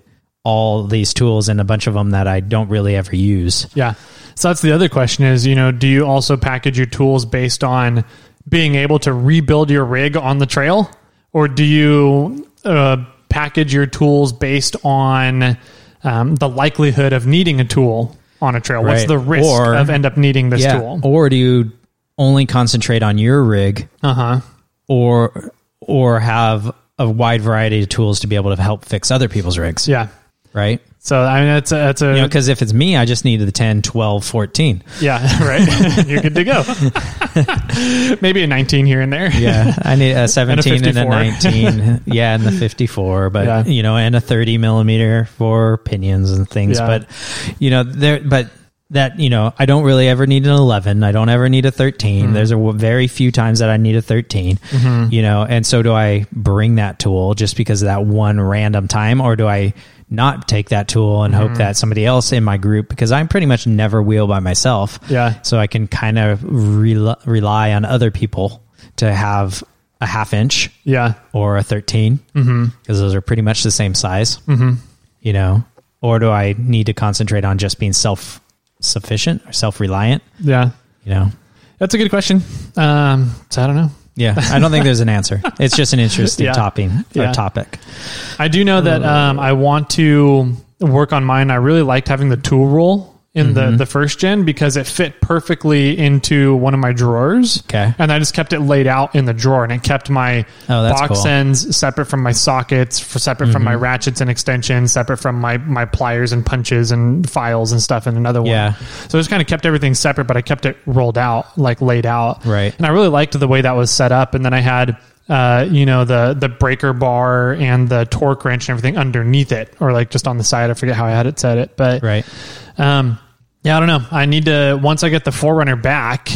all these tools and a bunch of them that I don't really ever use. Yeah. So that's the other question is, you know, do you also package your tools based on being able to rebuild your rig on the trail? Or do you uh, package your tools based on um, the likelihood of needing a tool on a trail? Right. What's the risk or, of end up needing this yeah, tool? Or do you only concentrate on your rig? Uh-huh. Or or have a wide variety of tools to be able to help fix other people's rigs? Yeah. Right? So, I mean, that's a... That's a you know, because if it's me, I just needed the ten, twelve, fourteen. Yeah, right. You're good to go. Maybe a nineteen here and there. Yeah, I need a seventeen and a, and a nineteen. Yeah, and the fifty-four, but, yeah. you know, and a thirty millimeter for pinions and things. Yeah. But, you know, there, but that, you know, I don't really ever need an eleven. I don't ever need a thirteen. Mm-hmm. There's a very few times that I need a thirteen, mm-hmm. you know, and so do I bring that tool just because of that one random time, or do I not take that tool and mm-hmm. hope that somebody else in my group, because I'm pretty much never wheel by myself. Yeah. So I can kind of rel- rely on other people to have a half inch yeah. or a thirteen, because mm-hmm. those are pretty much the same size, mm-hmm. you know, or do I need to concentrate on just being self sufficient or self-reliant? Yeah. You know, that's a good question. Um, so I don't know. Yeah, I don't think there's an answer. It's just an interesting yeah. topping or yeah. topic. I do know that um, I want to work on mine. I really liked having the tool roll in mm-hmm. the, the first gen because it fit perfectly into one of my drawers. Okay. And I just kept it laid out in the drawer, and it kept my oh, box cool. ends separate from my sockets, for separate mm-hmm. from my ratchets and extensions, separate from my, my pliers and punches and files and stuff in another one. Yeah. So I just kind of kept everything separate, but I kept it rolled out, like laid out. Right. And I really liked the way that was set up. And then I had uh, you know, the, the breaker bar and the torque wrench and everything underneath it, or like just on the side. I forget how I had it set it, but, right. um, yeah, I don't know. I need to, once I get the Forerunner back,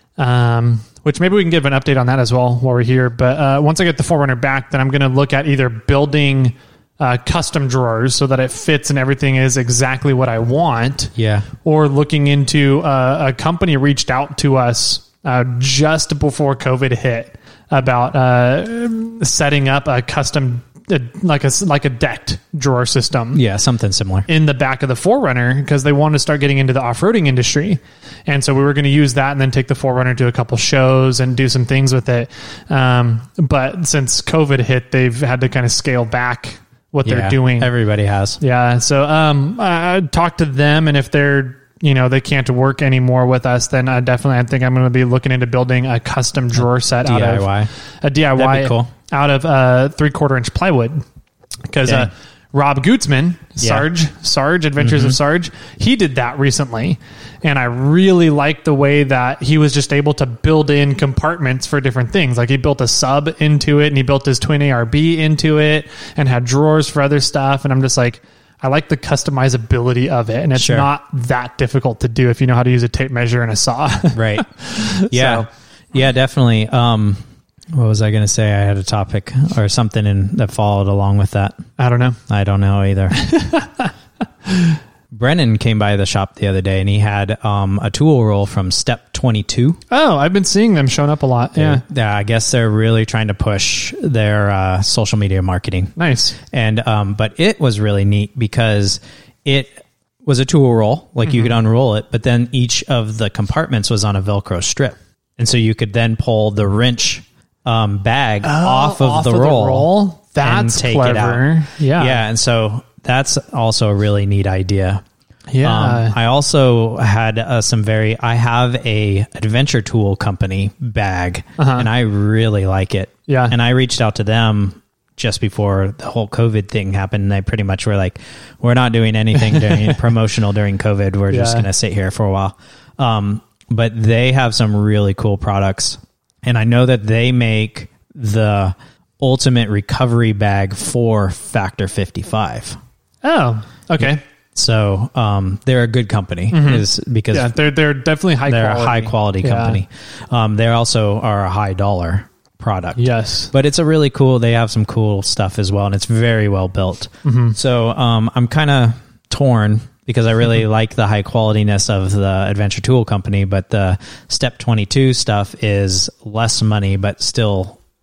um, which maybe we can give an update on that as well while we're here. But, uh, once I get the Forerunner back, then I'm going to look at either building, uh, custom drawers so that it fits and everything is exactly what I want. Yeah. Or looking into, uh, a company reached out to us, uh, just before COVID hit, about uh, setting up a custom, uh, like a like a decked drawer system. Yeah, something similar in the back of the Forerunner, because they want to start getting into the off-roading industry, and so we were going to use that and then take the Forerunner to a couple shows and do some things with it. Um, but since COVID hit, they've had to kind of scale back what yeah, they're doing. Everybody has. Yeah. So um, I talked to them, and if they're you know, they can't work anymore with us, then I definitely, I think I'm going to be looking into building a custom drawer set D I Y. out of a D I Y That'd be cool. out of uh, three quarter inch plywood. Because uh, Rob Gutzman, Sarge, yeah. Sarge, Adventures mm-hmm. of Sarge, he did that recently. And I really liked the way that he was just able to build in compartments for different things. Like he built a sub into it, and he built his twin A R B into it, and had drawers for other stuff. And I'm just like, I like the customizability of it, and it's sure. not that difficult to do if you know how to use a tape measure and a saw. Right. Yeah. So. Yeah, definitely. Um, what was I going to say? I had a topic or something in, that followed along with that. I don't know. I don't know either. Brennan came by the shop the other day, and he had um, a tool roll from Step twenty-two. Oh, I've been seeing them showing up a lot. Yeah. Yeah, I guess they're really trying to push their uh, social media marketing. Nice. And um, but it was really neat because it was a tool roll, like mm-hmm. you could unroll it, but then each of the compartments was on a Velcro strip, and so you could then pull the wrench um, bag oh, off of, off the, of roll the roll. That's and take clever. It out. Yeah. Yeah, and so that's also a really neat idea. Yeah. Um, I also had uh, some very, I have a adventure tool company bag uh-huh. and I really like it. Yeah. And I reached out to them just before the whole COVID thing happened. And they pretty much were like, we're not doing anything during promotional during COVID. We're yeah. just going to sit here for a while. Um, but they have some really cool products, and I know that they make the ultimate recovery bag for Factor fifty-five. Oh, okay. So um, they're a good company, mm-hmm. is because yeah, they're they're definitely high. They're quality. a high quality company. Yeah. Um, they also are a high dollar product. Yes, but it's a really cool. They have some cool stuff as well, and it's very well built. Mm-hmm. So um, I'm kind of torn because I really mm-hmm. like the high qualityness of the Adventure Tool Company, but the Step twenty-two stuff is less money, but still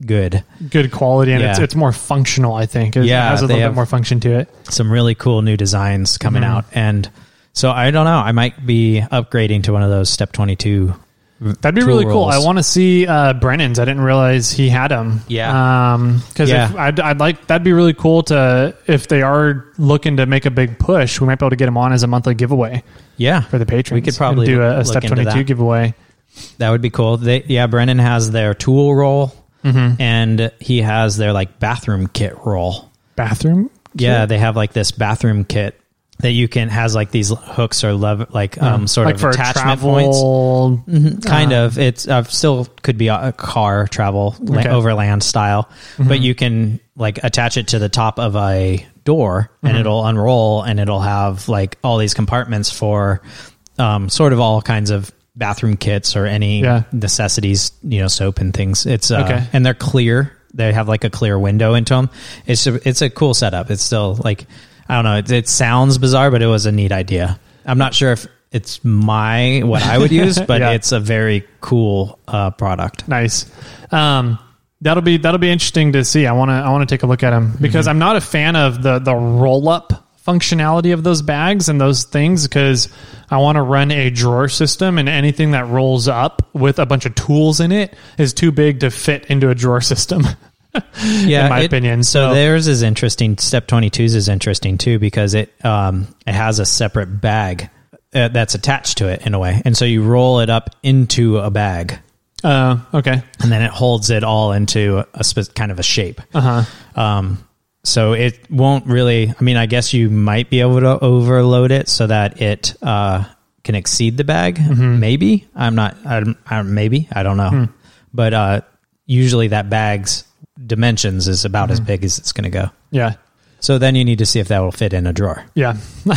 good. Good quality, and Yeah. it's it's more functional, I think. It Yeah, has a they little bit have- more function to it. Some really cool new designs coming out. And so I don't know. I might be upgrading to one of those Step twenty-two. That'd be tool really cool. rolls. I want to see uh, Brennan's. I didn't realize he had them. Yeah. Um, because Yeah. I'd, I'd like that'd be really cool to if they are looking to make a big push, we might be able to get them on as a monthly giveaway Yeah. for the patrons. We could probably and do a, a look Step into twenty-two that. giveaway. That would be cool. They, yeah, Brennan has their tool roll, Mm-hmm. and he has their like bathroom kit roll. Bathroom. Yeah, they have like this bathroom kit that you can has like these hooks or lever like um sort like of for attachment travel, points. Mhm, kind uh, of. It's uh, still could be a, a car travel la- Okay. overland style, but you can like attach it to the top of a door and it'll unroll and it'll have like all these compartments for um sort of all kinds of bathroom kits or any Yeah. necessities, you know, soap and things. It's uh, Okay. and they're clear. They have like a clear window into them. It's a, it's a cool setup. It's still like, I don't know. It, it sounds bizarre, but it was a neat idea. I'm not sure if it's my, what I would use, but Yeah. it's a very cool uh, product. Nice. Um, that'll be that'll be interesting to see. I want to I want to take a look at them because I'm not a fan of the the roll up functionality of those bags and those things because I want to run a drawer system, and anything that rolls up with a bunch of tools in it is too big to fit into a drawer system. Yeah, in my it- opinion. So, So, theirs is interesting. Step twenty-two's is interesting too because it um it has a separate bag uh, that's attached to it in a way, and so you roll it up into a bag, uh, okay. and then it holds it all into a spe- kind of a shape. Uh huh. Um, so it won't really. I mean, I guess you might be able to overload it so that it uh can exceed the bag. Mm-hmm. Maybe I'm not. I'm, I'm maybe I don't know, Hmm. but uh, usually that bag's dimensions is about Mm-hmm. as big as it's going to go. Yeah. So then you need to see if that will fit in a drawer. Yeah.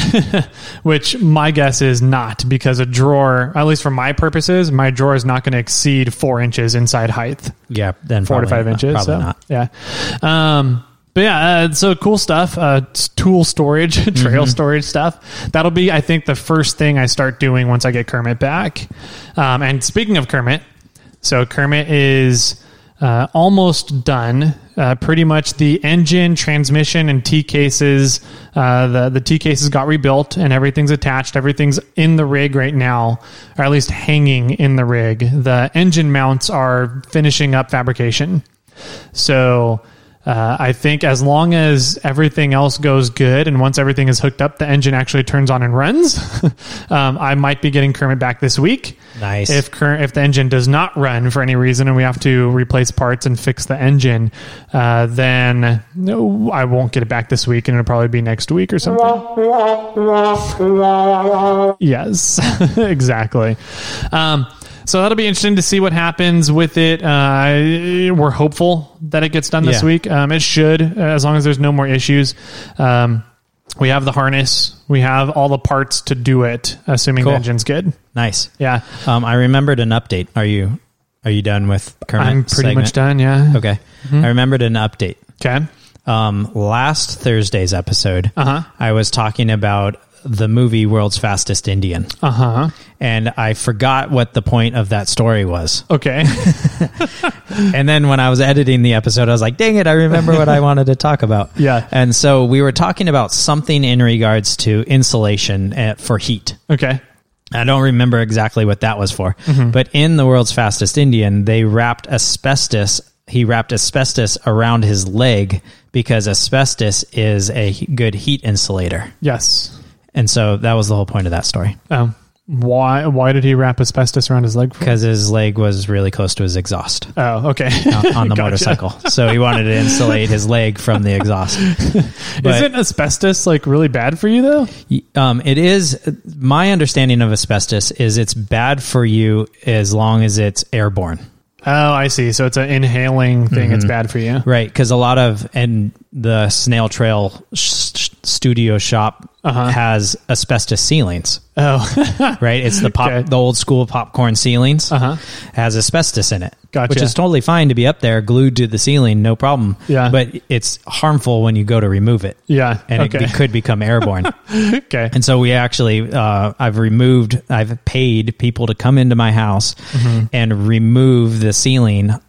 Which my guess is not, because a drawer, at least for my purposes, my drawer is not going to exceed four inches inside height. Yeah, then Four to probably five not- inches. Probably So, not. yeah. Um, but yeah, uh, so cool stuff. Uh, it's tool storage, trail Mm-hmm. storage stuff. That'll be, I think, the first thing I start doing once I get Kermit back. Um, and speaking of Kermit, so Kermit is uh, almost done. Uh, pretty much the engine, transmission, and T cases. Uh, the the T cases got rebuilt and everything's attached. Everything's in the rig right now, or at least hanging in the rig. The engine mounts are finishing up fabrication. So uh, I think as long as everything else goes good, and once everything is hooked up, the engine actually turns on and runs. um, I might be getting Kermit back this week. Nice. If current, if the engine does not run for any reason and we have to replace parts and fix the engine, uh, then no, I won't get it back this week, and it'll probably be next week or something. Yes, exactly. Um, so that'll be interesting to see what happens with it. Uh, we're hopeful that it gets done this Yeah. week. Um, it should, uh, as long as there's no more issues. Um, we have the harness. We have all the parts to do it, assuming Cool. the engine's good. Nice. Yeah. Um, I remembered an update. Are you Are you done with Kermit? I'm pretty segment? much done, yeah. Okay. I remembered an update. Okay. Um, last Thursday's episode, Uh-huh. I was talking about the movie World's Fastest Indian, Uh-huh. and I forgot what the point of that story was. Okay. And then when I was editing the episode, I was like, dang it, I remember what I wanted to talk about. Yeah. And so we were talking about something in regards to insulation uh, for heat. Okay. I don't remember exactly what that was for, Mm-hmm. but in the World's Fastest Indian, they wrapped asbestos. He wrapped asbestos around his leg because asbestos is a he- good heat insulator. Yes. And so that was the whole point of that story, Um, why why did he wrap asbestos around his leg for? because his leg was really close to his exhaust Oh, okay. on on the Gotcha. motorcycle. So he wanted to insulate his leg from the exhaust. But- Isn't asbestos like really bad for you though? Um, it is, my understanding of asbestos is it's bad for you as long as it's airborne. Oh, I see. So it's an inhaling thing. It's bad for you. Right, because a lot of, and the Snail Trail sh- sh- studio shop Uh-huh. has asbestos ceilings, Oh, right? It's the pop, Okay. the old school popcorn ceilings. Uh-huh. Has asbestos in it, Gotcha. which is totally fine to be up there glued to the ceiling, no problem. Yeah. But it's harmful when you go to remove it, yeah. and okay. it, it could become airborne. okay. And so we actually, uh, I've removed, I've paid people to come into my house Mm-hmm. and remove the ceiling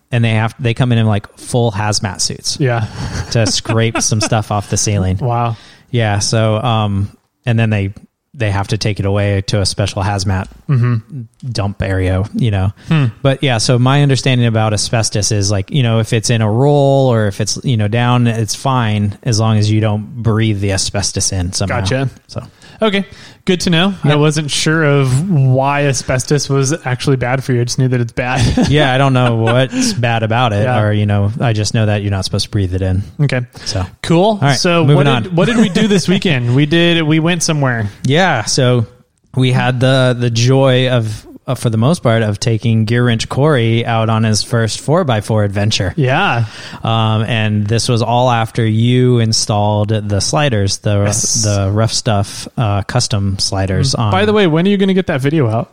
and they have they come in in like full hazmat suits. Yeah. To scrape some stuff off the ceiling. Wow. Yeah. So, um, and then they they have to take it away to a special hazmat mm-hmm. dump area, you know. Hmm. But yeah, so my understanding about asbestos is like, you know, if it's in a roll or if it's, you know, down, it's fine as long as you don't breathe the asbestos in somehow. Gotcha. So, okay. Good to know. Yep. I wasn't sure of why asbestos was actually bad for you. I just knew that it's bad. Yeah, I don't know what's bad about it, yeah. or, you know, I just know that you're not supposed to breathe it in. Okay. So cool. All right, so moving what on. did, what did we do this weekend? We did, we went somewhere. Yeah. So we had the, the joy of, uh, for the most part, of taking Gear Wrench Corey out on his first four by four adventure. Yeah. Um, and this was all after you installed the sliders, the yes. the Rough Stuff uh, custom sliders. On. By the way, when are you going to get that video out?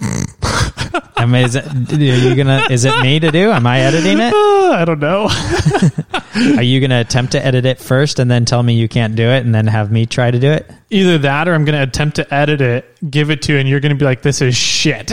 I mean, is it, are you gonna? Is it me to do? Am I editing it? Uh, I don't know. Are you going to attempt to edit it first and then tell me you can't do it and then have me try to do it? Either that or I'm going to attempt to edit it, give it to you, and you're going to be like, this is shit.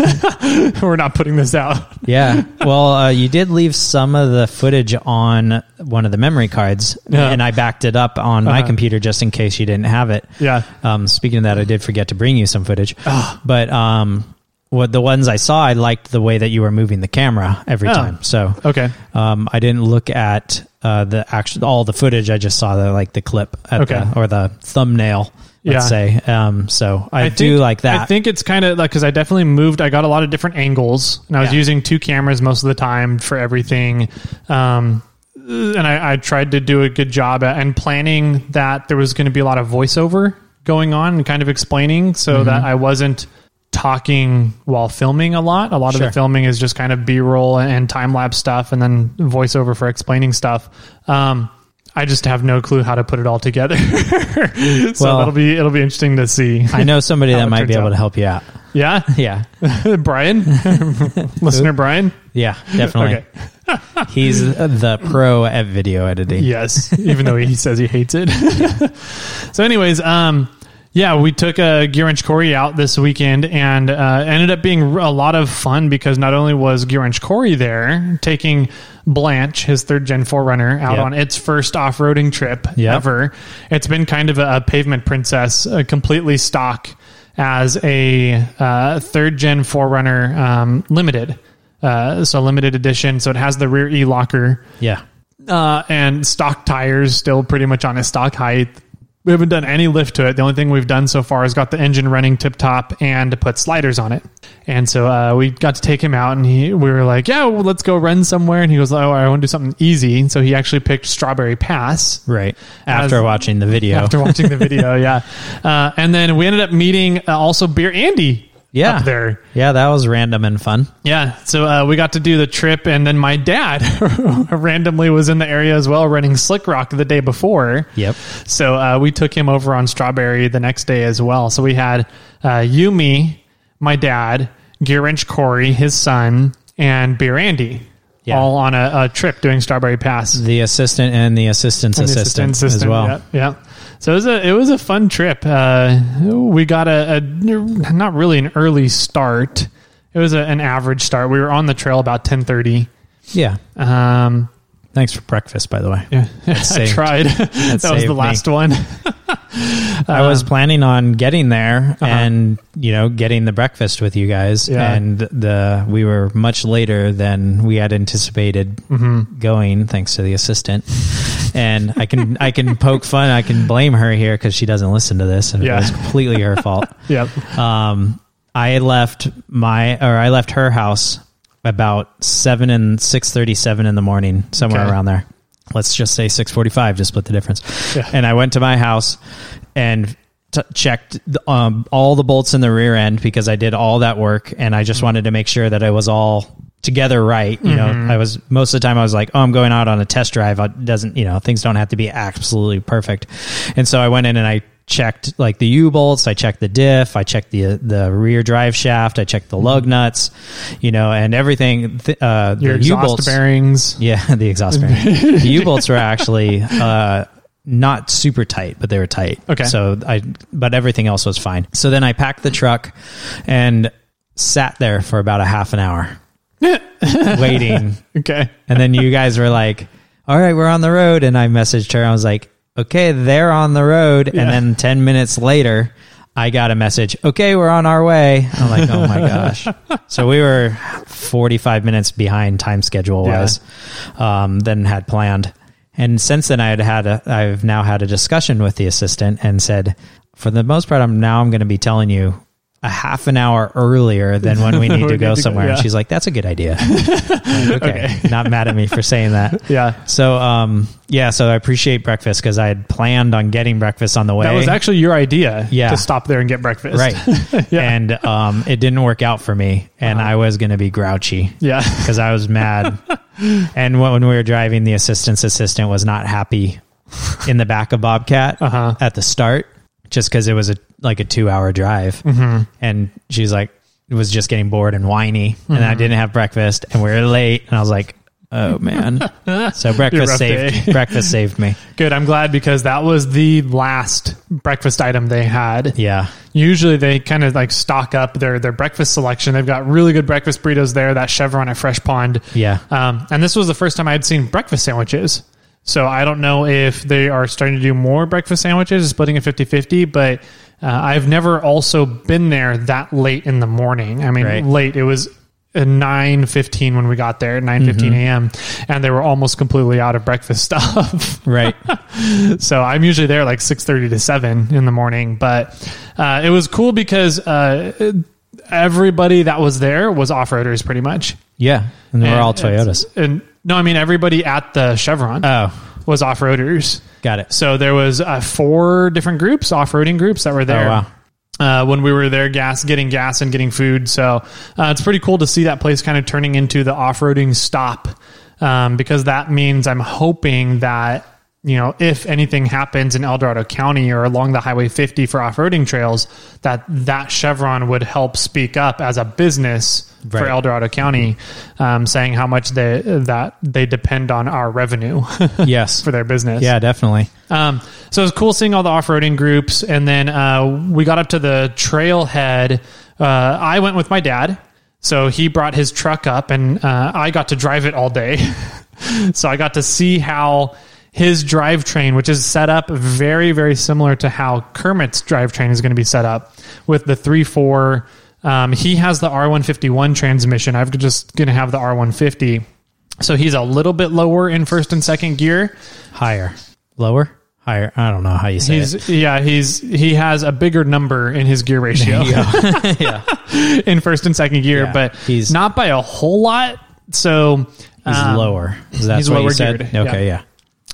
We're not putting this out. Yeah. Well, uh, you did leave some of the footage on one of the memory cards, yeah. and I backed it up on uh-huh. my computer just in case you didn't have it. Yeah. Um, speaking of that, I did forget to bring you some footage. Oh. But um, what the ones I saw, I liked the way that you were moving the camera every oh. time. So okay. um, I didn't look at uh, the actual all the footage. I just saw the like the clip at okay. the, or the thumbnail. Let's yeah. say. Um, so I, I do think, like that. I think it's kind of like, cause I definitely moved, I got a lot of different angles and I was yeah. using two cameras most of the time for everything. Um, and I, I tried to do a good job at and planning that there was going to be a lot of voiceover going on and kind of explaining so mm-hmm. that I wasn't talking while filming a lot. A lot sure. of the filming is just kind of B-roll and time-lapse stuff and then voiceover for explaining stuff. Um, I just have no clue how to put it all together. so well, that'll be, it'll be interesting to see. I know somebody that might be able out. to help you out. Yeah? Yeah. Brian? Listener Brian? Yeah, definitely. Okay. He's the pro at video editing. Yes, even though he says he hates it. So anyways, um, yeah, we took a Gear Wrench Corey out this weekend and uh, ended up being a lot of fun because not only was Gear Wrench Corey there taking Blanche, his third gen four runner, out yep. on its first off-roading trip yep. ever. It's been kind of a, a pavement princess, a completely stock as a uh, third gen four runner um, limited. Uh, so limited edition. So it has the rear E-locker. Yeah. Uh, and stock tires still pretty much on its stock height. We haven't done any lift to it. The only thing we've done so far is got the engine running tip top and put sliders on it. And so uh, we got to take him out and he, we were like, yeah, well, let's go run somewhere. And he goes, oh, I want to do something easy. And so he actually picked Strawberry Pass. Right. After as, watching the video. After watching the video, yeah. Uh, and then we ended up meeting uh, also Beer Andy. Yeah. Up there. Yeah, that was random and fun. Yeah. So uh, we got to do the trip, and then my dad randomly was in the area as well, running Slick Rock the day before. Yep. So uh, we took him over on Strawberry the next day as well. So we had uh, you, me, my dad, Gear Wrench Corey, his son, and Beer Andy. Yeah. All on a, a trip doing Strawberry Pass. The assistant and the assistant's and the assistant, assistant as well. Yeah. yeah. So it was a it was a fun trip. Uh, we got a, a not really an early start. It was a, an average start. We were on the trail about ten thirty. Yeah. Um, Thanks for breakfast, by the way. Yeah, I tried. That, that was the last me. one. I was planning on getting there uh-huh. and, you know, getting the breakfast with you guys. Yeah. And the we were much later than we had anticipated mm-hmm. going, thanks to the assistant. And I can I can poke fun. I can blame her here because she doesn't listen to this, and yeah. it was completely her fault. Yep. Um, I left my or I left her house about seven and six thirty seven in the morning, somewhere okay. around there. Let's just say six forty five to split the difference. Yeah. And I went to my house and t- checked um, all the bolts in the rear end because I did all that work, and I just mm-hmm. wanted to make sure that it was all together right. You mm-hmm. know, I was most of the time I was like, oh, I'm going out on a test drive. It doesn't, you know, things don't have to be absolutely perfect. And so I went in and I checked like the U-bolts, I checked the diff, I checked the the rear drive shaft, I checked the lug nuts, you know, and everything. Th- uh, Your the exhaust U-bolts, bearings. Yeah, the exhaust bearings. The U-bolts were actually uh, not super tight, but they were tight. Okay. So I, but everything else was fine. So then I packed the truck and sat there for about a half an hour. waiting. Okay. And then you guys were like, all right, we're on the road. And I messaged her. I was like, okay, they're on the road. Yeah. And then ten minutes later, I got a message. Okay, we're on our way. I'm like, oh my gosh. So we were forty-five minutes behind time schedule wise, yeah. um, than had planned. And since then I had had a, I've now had a discussion with the assistant and said, for the most part, I'm now I'm going to be telling you a half an hour earlier than when we need to go somewhere. Yeah. And she's like, that's a good idea. Like, okay. okay. Not mad at me for saying that. Yeah. So, um, yeah, so I appreciate breakfast because I had planned on getting breakfast on the way. That was actually your idea yeah. to stop there and get breakfast. Right. yeah. And um, it didn't work out for me. And uh-huh. I was going to be grouchy. Yeah. Because I was mad. And when we were driving, the assistant's assistant was not happy in the back of Bobcat uh-huh. at the start. Just because it was a like a two hour drive, mm-hmm. and she's like, it was just getting bored and whiny, mm-hmm. and I didn't have breakfast, and we were late, and I was like, oh man. So breakfast saved breakfast saved me. Good. I'm glad because that was the last breakfast item they had. Yeah. Usually they kind of like stock up their their breakfast selection. They've got really good breakfast burritos there. That Chevron at Fresh Pond. Yeah. Um, and this was the first time I had seen breakfast sandwiches. So I don't know if they are starting to do more breakfast sandwiches, splitting it fifty-fifty, but uh, I've never also been there that late in the morning. I mean, right. late. It was nine fifteen when we got there, nine fifteen a.m., and they were almost completely out of breakfast stuff. Right. So I'm usually there like six thirty to seven in the morning, but uh, it was cool because uh, everybody that was there was off-roaders pretty much. Yeah, and they were all Toyotas. And no, I mean, everybody at the Chevron oh. was off-roaders. Got it. So there was uh, four different groups, off-roading groups that were there. Oh, wow. Uh, when we were there, gas, getting gas and getting food. So uh, it's pretty cool to see that place kind of turning into the off-roading stop, um, because that means I'm hoping that, you know, if anything happens in El Dorado County or along the Highway fifty for off-roading trails, that that Chevron would help speak up as a business right. for El Dorado County, um, saying how much they that they depend on our revenue yes. for their business. Yeah, definitely. Um, so it was cool seeing all the off-roading groups. And then uh, we got up to the trailhead. Uh, I went with my dad. So he brought his truck up, and uh, I got to drive it all day. So I got to see how his drivetrain, which is set up very, very similar to how Kermit's drivetrain is going to be set up with the three four. Um, he has the R one fifty-one transmission. I'm just going to have the R one fifty. So he's a little bit lower in first and second gear. Higher. Lower? Higher. I don't know how you say he's, it. Yeah, he's he has a bigger number in his gear ratio. yeah. In first and second gear, yeah, but he's not by a whole lot. So he's um, lower. Is that he's what lower you said? geared. Okay, yeah. yeah.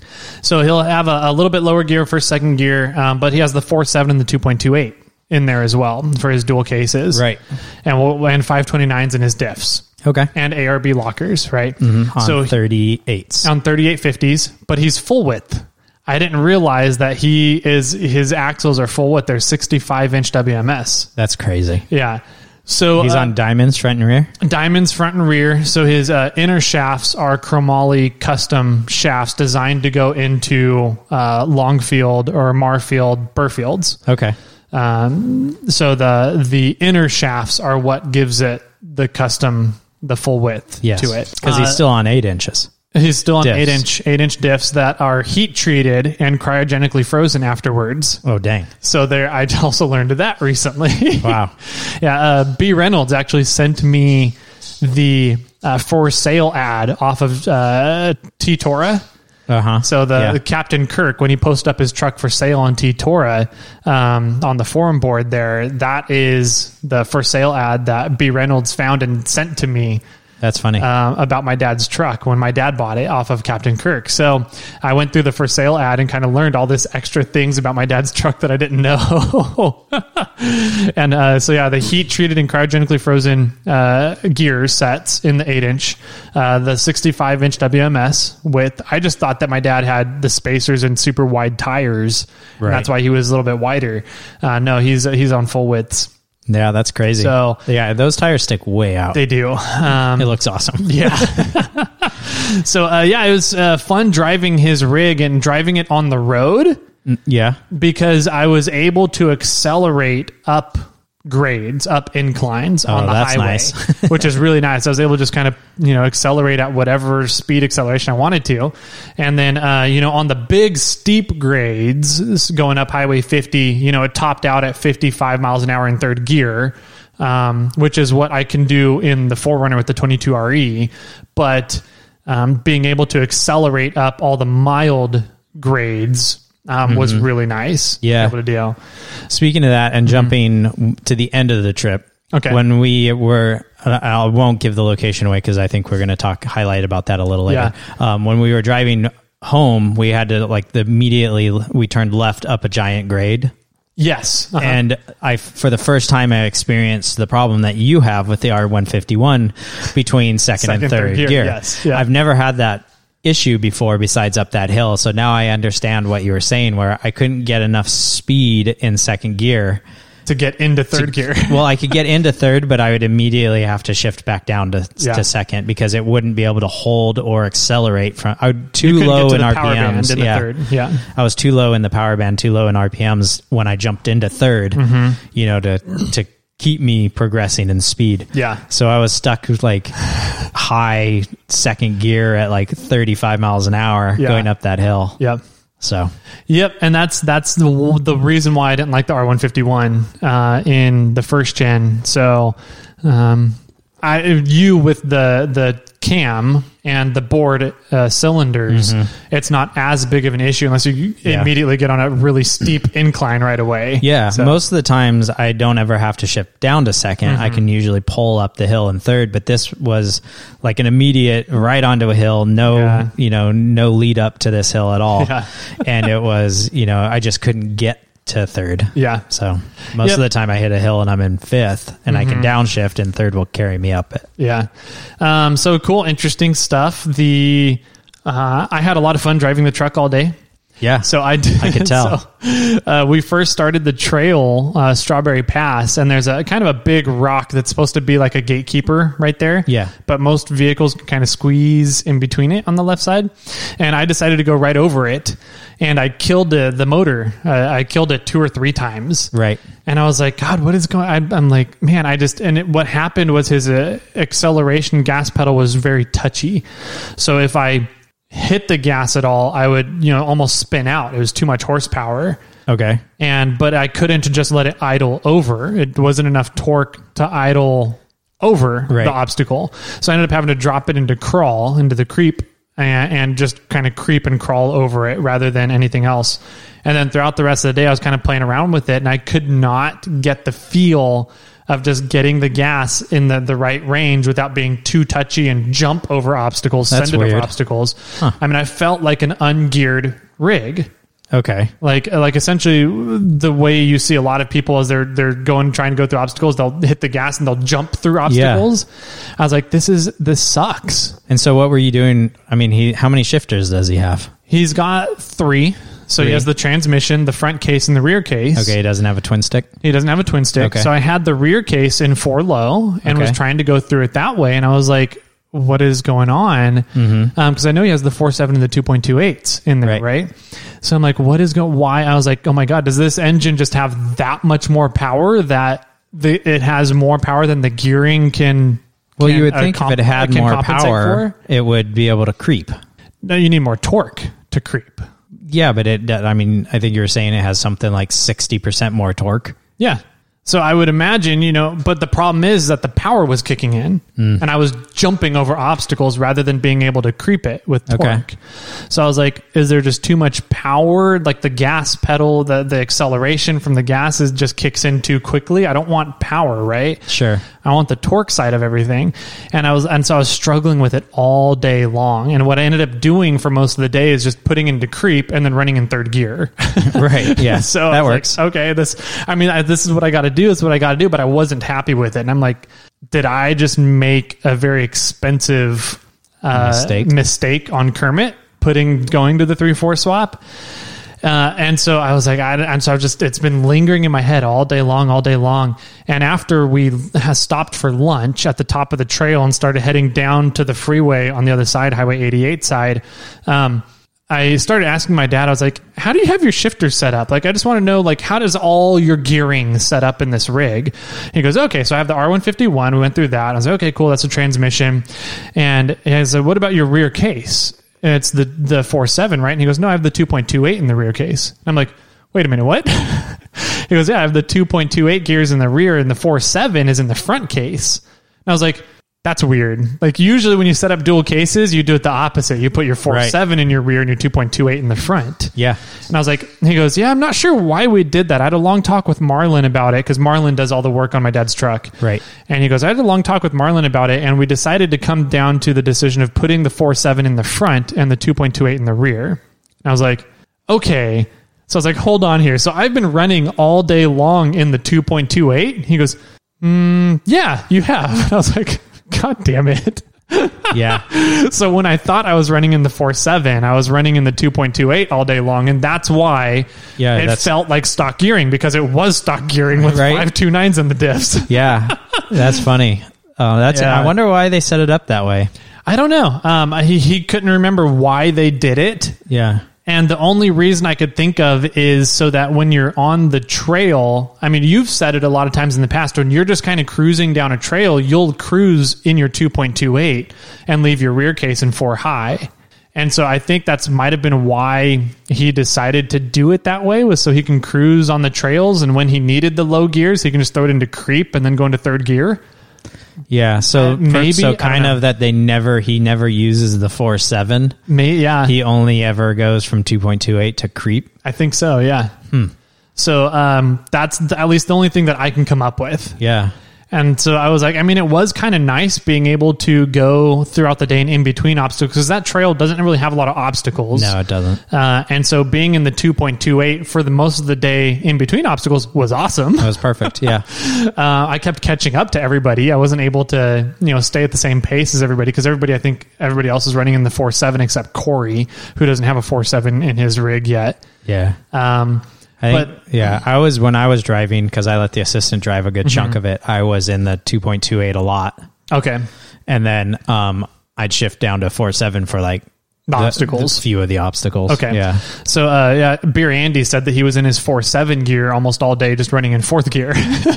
So he'll have a, a little bit lower gear, first, second gear, um, but he has the four point seven and the two point two eight in there as well for his dual cases. Right. And we'll, and five twenty-nines in his diffs. Okay. And A R B lockers, right? Mm-hmm. On so thirty-eights. On thirty-eight fifties, but he's full width. I didn't realize that he is, his axles are full width. They're sixty-five inch W M S. That's crazy. Yeah. So he's uh, on diamonds front and rear. Diamonds front and rear. So his uh, inner shafts are chromoly custom shafts designed to go into uh, Longfield or Marfield Burfields. Okay. Um, so the the inner shafts are what gives it the custom, the full width yes, to it. Because uh, he's still on eight inches. He's still on diffs. eight inch eight inch diffs that are heat treated and cryogenically frozen afterwards. Oh dang! So there, I also learned that recently. Wow. Yeah, uh, B Reynolds actually sent me the uh, for sale ad off of uh, T-Tora. Uh-huh. So the, yeah. the Captain Kirk, when he posted up his truck for sale on T-Tora um, on the forum board there, that is the for sale ad that B Reynolds found and sent to me. That's funny. Uh, about my dad's truck when my dad bought it off of Captain Kirk. So I went through the for sale ad and kind of learned all this extra things about my dad's truck that I didn't know. And uh, so, yeah, the heat treated and cryogenically frozen uh, gear sets in the eight inch, uh, the sixty-five inch W M S with, I just thought that my dad had the spacers and super wide tires. Right. And that's why he was a little bit wider. Uh, no, he's, he's on full widths. Yeah, that's crazy. So yeah, those tires stick way out. They do. Um, it looks awesome. Yeah. So uh, yeah, it was uh, fun driving his rig and driving it on the road. Yeah, because I was able to accelerate up grades, up inclines Oh, on the that's highway, nice. which is really nice. I was able to just kind of, you know, accelerate at whatever speed acceleration I wanted to. And then, uh, you know, on the big steep grades going up Highway fifty, you know, it topped out at fifty-five miles an hour in third gear, um, which is what I can do in the four runner with the twenty-two R E. But um, being able to accelerate up all the mild grades Um, was really nice. Yeah. To be able to do. Speaking of that and jumping to the end of the trip, Okay. when we were, I won't give the location away because I think we're going to talk, highlight about that a little later. Yeah. Um, when we were driving home, we had to like the immediately, we turned left up a giant grade. Yes. Uh-huh. And I, for the first time, I experienced the problem that you have with the R one fifty-one between second, Second, and third, third gear, gear. yes. Yeah. I've never had that issue before besides up that hill. So now I understand what you were saying, where I couldn't get enough speed in second gear to get into third gear. Well, I could get into third, but I would immediately have to shift back down to, Yeah. to second because it wouldn't be able to hold or accelerate from. I would too You couldn't low get to in the R P power band Ms. in the yeah. third. Yeah. I was too low in the power band, too low in R P Ms when I jumped into third. Mm-hmm. You know, to to keep me progressing in speed. Yeah. So I was stuck with like high second gear at like thirty-five miles an hour Yeah. going up that hill. Yep. So Yep, and that's that's the the reason why I didn't like the R one fifty-one uh, in the first gen. So, um, I you with the the cam and the board uh, cylinders, mm-hmm. it's not as big of an issue unless you Yeah. immediately get on a really steep incline right away. yeah, So- most of the times I don't ever have to shift down to 2nd Mm-hmm. I can usually pull up the hill in third, but this was like an immediate right onto a hill. No, Yeah. you know, no lead up to this hill at all. Yeah. And it was, you know, I just couldn't get to third. Yeah. So most Yep. of the time I hit a hill and I'm in fifth and I can downshift and third will carry me up it. Yeah. Um, so cool, interesting stuff. The uh, I had a lot of fun driving the truck all day. Yeah. So I did, I could tell. So, uh, we first started the trail, uh, Strawberry Pass, and there's a kind of a big rock that's supposed to be like a gatekeeper right there. Yeah. But most vehicles can kind of squeeze in between it on the left side. And I decided to go right over it, and I killed the, the motor. Uh, I killed it two or three times. Right. And I was like, God, what is going on? I'm like, man, I just, and it, what happened was his uh, acceleration gas pedal was very touchy. So if I hit the gas at all, I would, you know, almost spin out. It was too much horsepower. Okay. And, but I couldn't just let it idle over. It wasn't enough torque to idle over Right. the obstacle. So I ended up having to drop it into crawl, into the creep, and, and just kind of creep and crawl over it rather than anything else. And then throughout the rest of the day, I was kind of playing around with it, and I could not get the feel of just getting the gas in the, the right range without being too touchy and jump over obstacles, That's send it weird. over obstacles. Huh. I mean, I felt like an ungeared rig. Okay. Like, like essentially the way you see a lot of people as they're, they're going, trying to go through obstacles, they'll hit the gas and they'll jump through obstacles. I was like, this is, this sucks. And so what were you doing? I mean, he, how many shifters does he have? He's got three. So Three. he has the transmission, the front case, and the rear case. Okay. He doesn't have a twin stick. He doesn't have a twin stick. Okay. So I had the rear case in four low and Okay. was trying to go through it that way. And I was like, what is going on? Mm-hmm. Um, cause I know he has the four seven and the two point two eights in there, Right. right? So I'm like, what is going, why? I was like, oh my God, does this engine just have that much more power that the, it has more power than the gearing can? Well, can, you would uh, think comp- if it had can more compensate power, for? it would be able to creep. No, you need more torque to creep. Yeah, but it, I mean, I think you were saying it has something like sixty percent more torque. Yeah. So I would imagine, you know, but the problem is that the power was kicking in Mm. and I was jumping over obstacles rather than being able to creep it with torque. Okay. So I was like, is there just too much power? Like the gas pedal, the, the acceleration from the gas is just kicks in too quickly. I don't want power, right? Sure. I want the torque side of everything. And I was, and so I was struggling with it all day long. And what I ended up doing for most of the day is just putting into creep and then running in third gear. Right. Yeah. So I that was works. like, okay, this, I mean, I, this is what I got to do. This is what I got to do, but I wasn't happy with it. And I'm like, did I just make a very expensive uh, Mistake. mistake on Kermit putting, going to the three four swap? Uh, and so I was like, I, and so I just, it's been lingering in my head all day long, all day long. And after we has stopped for lunch at the top of the trail and started heading down to the freeway on the other side, Highway eighty-eight side, um, I started asking my dad, I was like, how do you have your shifter set up? Like, I just want to know, like, how does all your gearing set up in this rig? He goes, okay, so I have the R one fifty-one. We went through that. I was like, okay, cool. That's a transmission. And I said, what about your rear case? And it's the, the four seven, right? And he goes, no, I have the two point two eight in the rear case. I'm like, wait a minute, what? He goes, yeah, I have the two point two eight gears in the rear and the four seven is in the front case. And I was like, that's weird. Like, usually when you set up dual cases, you do it the opposite. You put your four seven right. in your rear and your two point two eight in the front. Yeah. And I was like, he goes, yeah, I'm not sure why we did that. I had a long talk with Marlon about it because Marlon does all the work on my dad's truck. Right. And he goes, I had a long talk with Marlon about it, and we decided to come down to the decision of putting the four seven in the front and the two point two eight in the rear. And I was like, okay. So I was like, hold on here. So I've been running all day long in the two point two eight. He goes, mm, yeah, you have. And I was like, God damn it. Yeah. So when I thought I was running in the four seven, I was running in the two point two eight all day long. And that's why yeah, it that's, felt like stock gearing, because it was stock gearing with right? five two nines in the diffs. Yeah. That's funny. Oh, that's, yeah. I wonder why they set it up that way. I don't know. Um, he, he couldn't remember why they did it. Yeah. And the only reason I could think of is so that when you're on the trail, I mean, you've said it a lot of times in the past, when you're just kind of cruising down a trail, you'll cruise in your two point two eight and leave your rear case in four high. And so I think that's might have been why he decided to do it that way, was so he can cruise on the trails. And when he needed the low gears, he can just throw it into creep and then go into third gear. Yeah, so uh, maybe so kind of that they never he never uses the four seven. May, yeah, he only ever goes from two point two eight to creep. I think so. Yeah. Hmm. So um, that's at least the only thing that I can come up with. Yeah. And so I was like, I mean, it was kind of nice being able to go throughout the day and in between obstacles, because that trail doesn't really have a lot of obstacles. No, it doesn't. Uh, and so being in the two point two eight for the most of the day in between obstacles was awesome. That was perfect. Yeah. uh, I kept catching up to everybody. I wasn't able to, you know, stay at the same pace as everybody, because everybody, I think everybody else is running in the four seven except Corey, who doesn't have a four seven in his rig yet. Yeah. Um, I think, but yeah, I was, when I was driving, because I let the assistant drive a good mm-hmm. chunk of it, I was in the two point two eight a lot. Okay. And then um, I'd shift down to four seven for like the, the obstacles. The few of the obstacles. Okay. Yeah. So, uh, yeah, Beer Andy said that he was in his four seven gear almost all day, just running in fourth gear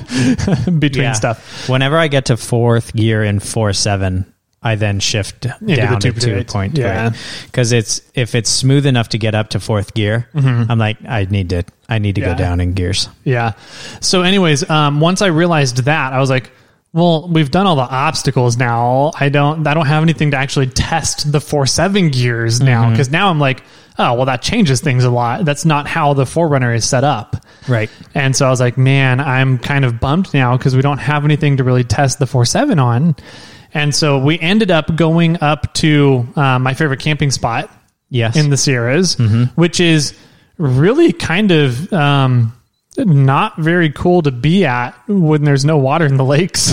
between yeah. stuff. Whenever I get to fourth gear in four seven, I then shift Into down the to two point two eight. Yeah. Because it's, if it's smooth enough to get up to fourth gear, mm-hmm. I'm like, I need to, I need to yeah. go down in gears. Yeah. So anyways, um, once I realized that, I was like, well, we've done all the obstacles now. I don't, I don't have anything to actually test the four seven gears now. Mm-hmm. Cause now I'm like, oh, well, that changes things a lot. That's not how the four runner is set up. Right. And so I was like, man, I'm kind of bummed now because we don't have anything to really test the four seven on. And so we ended up going up to uh, my favorite camping spot yes. in the Sierras, mm-hmm. which is really kind of um, not very cool to be at when there's no water in the lakes.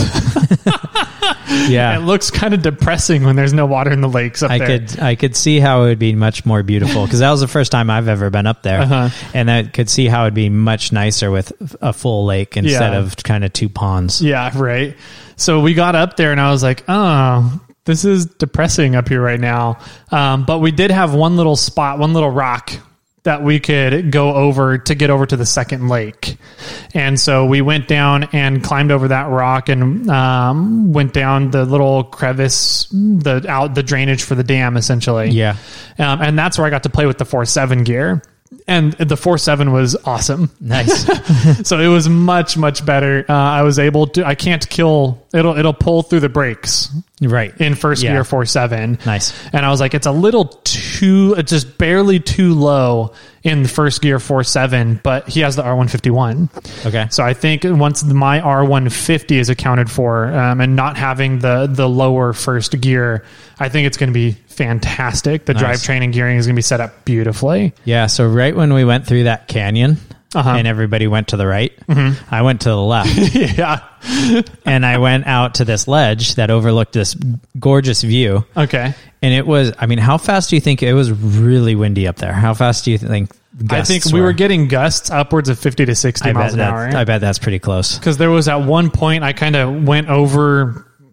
Yeah. It looks kind of depressing when there's no water in the lakes up I there. could I could see how it would be much more beautiful, because that was the first time I've ever been up there. Uh-huh. And I could see how it'd be much nicer with a full lake instead Yeah. of kind of two ponds. Yeah, right. So we got up there and I was like, oh, this is depressing up here right now. Um, but we did have one little spot, one little rock that we could go over to get over to the second lake. And so we went down and climbed over that rock and um, went down the little crevice, the out the drainage for the dam, essentially. Yeah. Um, and that's where I got to play with the four seven gear. And the four seven was awesome. Nice. So it was much, much better. Uh, I was able to, I can't kill, it'll, it'll pull through the brakes. Right. In first Yeah. gear four seven. Nice. And I was like, it's a little too, it's just barely too low in the first gear four seven, but he has the R one fifty-one. Okay. So I think once my R one fifty is accounted for, um, and not having the, the lower first gear, I think it's going to be fantastic. The Nice. drivetrain and gearing is going to be set up beautifully. Yeah. So right when we went through that canyon, Uh-huh. and everybody went to the right, Mm-hmm. I went to the left. Yeah. And I went out to this ledge that overlooked this gorgeous view. Okay. And it was, I mean, how fast do you think it was really windy up there? How fast do you think gusts I think we were? were getting gusts upwards of fifty to sixty I miles bet an hour. that, I bet that's pretty close. Because there was at one point I kind of went over,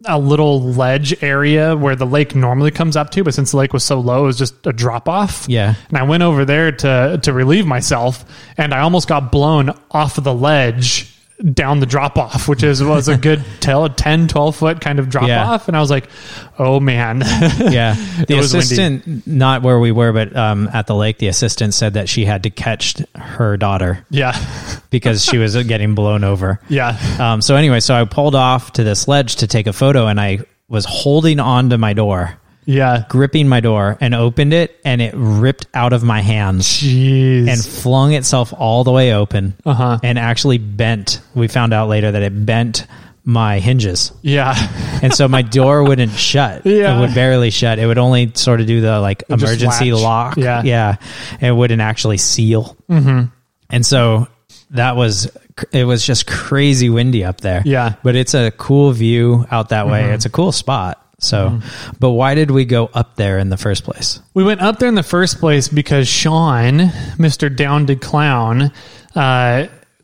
a little ledge area where the lake normally comes up to, but since the lake was so low, it was just a drop off. Yeah. And I went over there to to relieve myself, and I almost got blown off of the ledge down the drop off, which is was a good ten, twelve foot kind of drop Yeah. off. And I was like, oh man. Yeah. The was assistant, windy. not where we were, but um, at the lake, the assistant said that she had to catch her daughter Yeah. because she was getting blown over. Yeah. Um, so anyway, so I pulled off to this ledge to take a photo, and I was holding on to my door, Yeah. gripping my door, and opened it, and it ripped out of my hands Jeez. and flung itself all the way open, Uh-huh. and actually bent. We found out later that it bent my hinges. yeah. And so my door wouldn't shut. Yeah. It would barely shut. It would only sort of do the like just emergency latch. lock. Yeah. Yeah. It wouldn't actually seal. Mm-hmm. And so that was, it was just crazy windy up there. Yeah. But it's a cool view out that way. Mm-hmm. It's a cool spot. So, mm-hmm. but why did we go up there in the first place? We went up there in the first place because Sean, Mister Downed Clown, uh,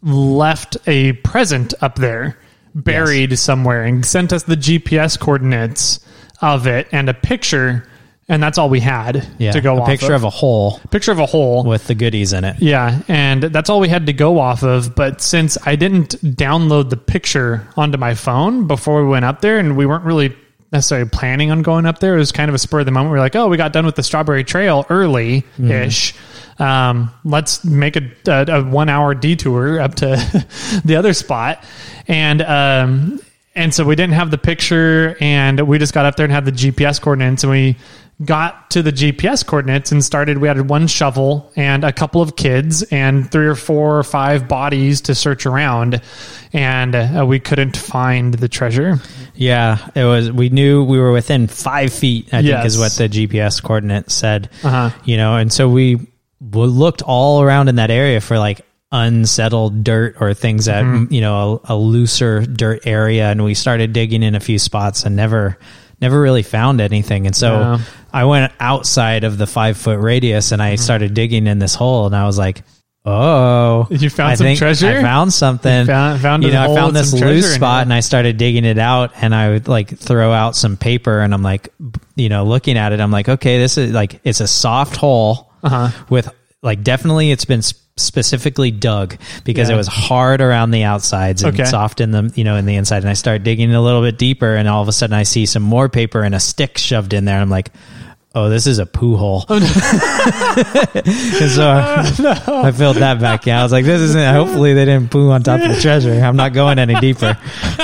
left a present up there, buried yes. somewhere, and sent us the G P S coordinates of it and a picture, and that's all we had yeah, to go a off picture of. of a hole. Picture of a hole. With the goodies in it. Yeah, and that's all we had to go off of, but since I didn't download the picture onto my phone before we went up there, and we weren't really necessarily planning on going up there, it was kind of a spur of the moment. We were like, oh, we got done with the Strawberry Trail early-ish. Mm. Um, let's make a, a, a one hour detour up to the other spot. And, um, and so we didn't have the picture, and we just got up there and had the G P S coordinates, and we got to the G P S coordinates and started. We had one shovel and a couple of kids and three or four or five bodies to search around, and uh, we couldn't find the treasure. Yeah, it was, we knew we were within five feet, I yes. think is what the G P S coordinate said, uh-huh. you know, and so we we looked all around in that area for like unsettled dirt or things that, mm-hmm. you know, a, a looser dirt area. And we started digging in a few spots and never, never really found anything. And so yeah. I went outside of the five foot radius, and I mm-hmm. started digging in this hole, and I was like, oh, you found I some think treasure? I found something. You found, found you know, I found this loose spot, in and I started digging it out, and I would like throw out some paper, and I'm like, you know, looking at it, I'm like, okay, this is like, it's a soft hole uh-huh. with like, definitely it's been sp- specifically dug because yeah. it was hard around the outsides and okay. soft in the, you know, in the inside. And I start digging a little bit deeper, and all of a sudden I see some more paper and a stick shoved in there. And I'm like, oh, this is a poo hole. Oh, no. And so I, no. I filled that back in. I was like, this isn't, hopefully they didn't poo on top of the treasure. I'm not going any deeper.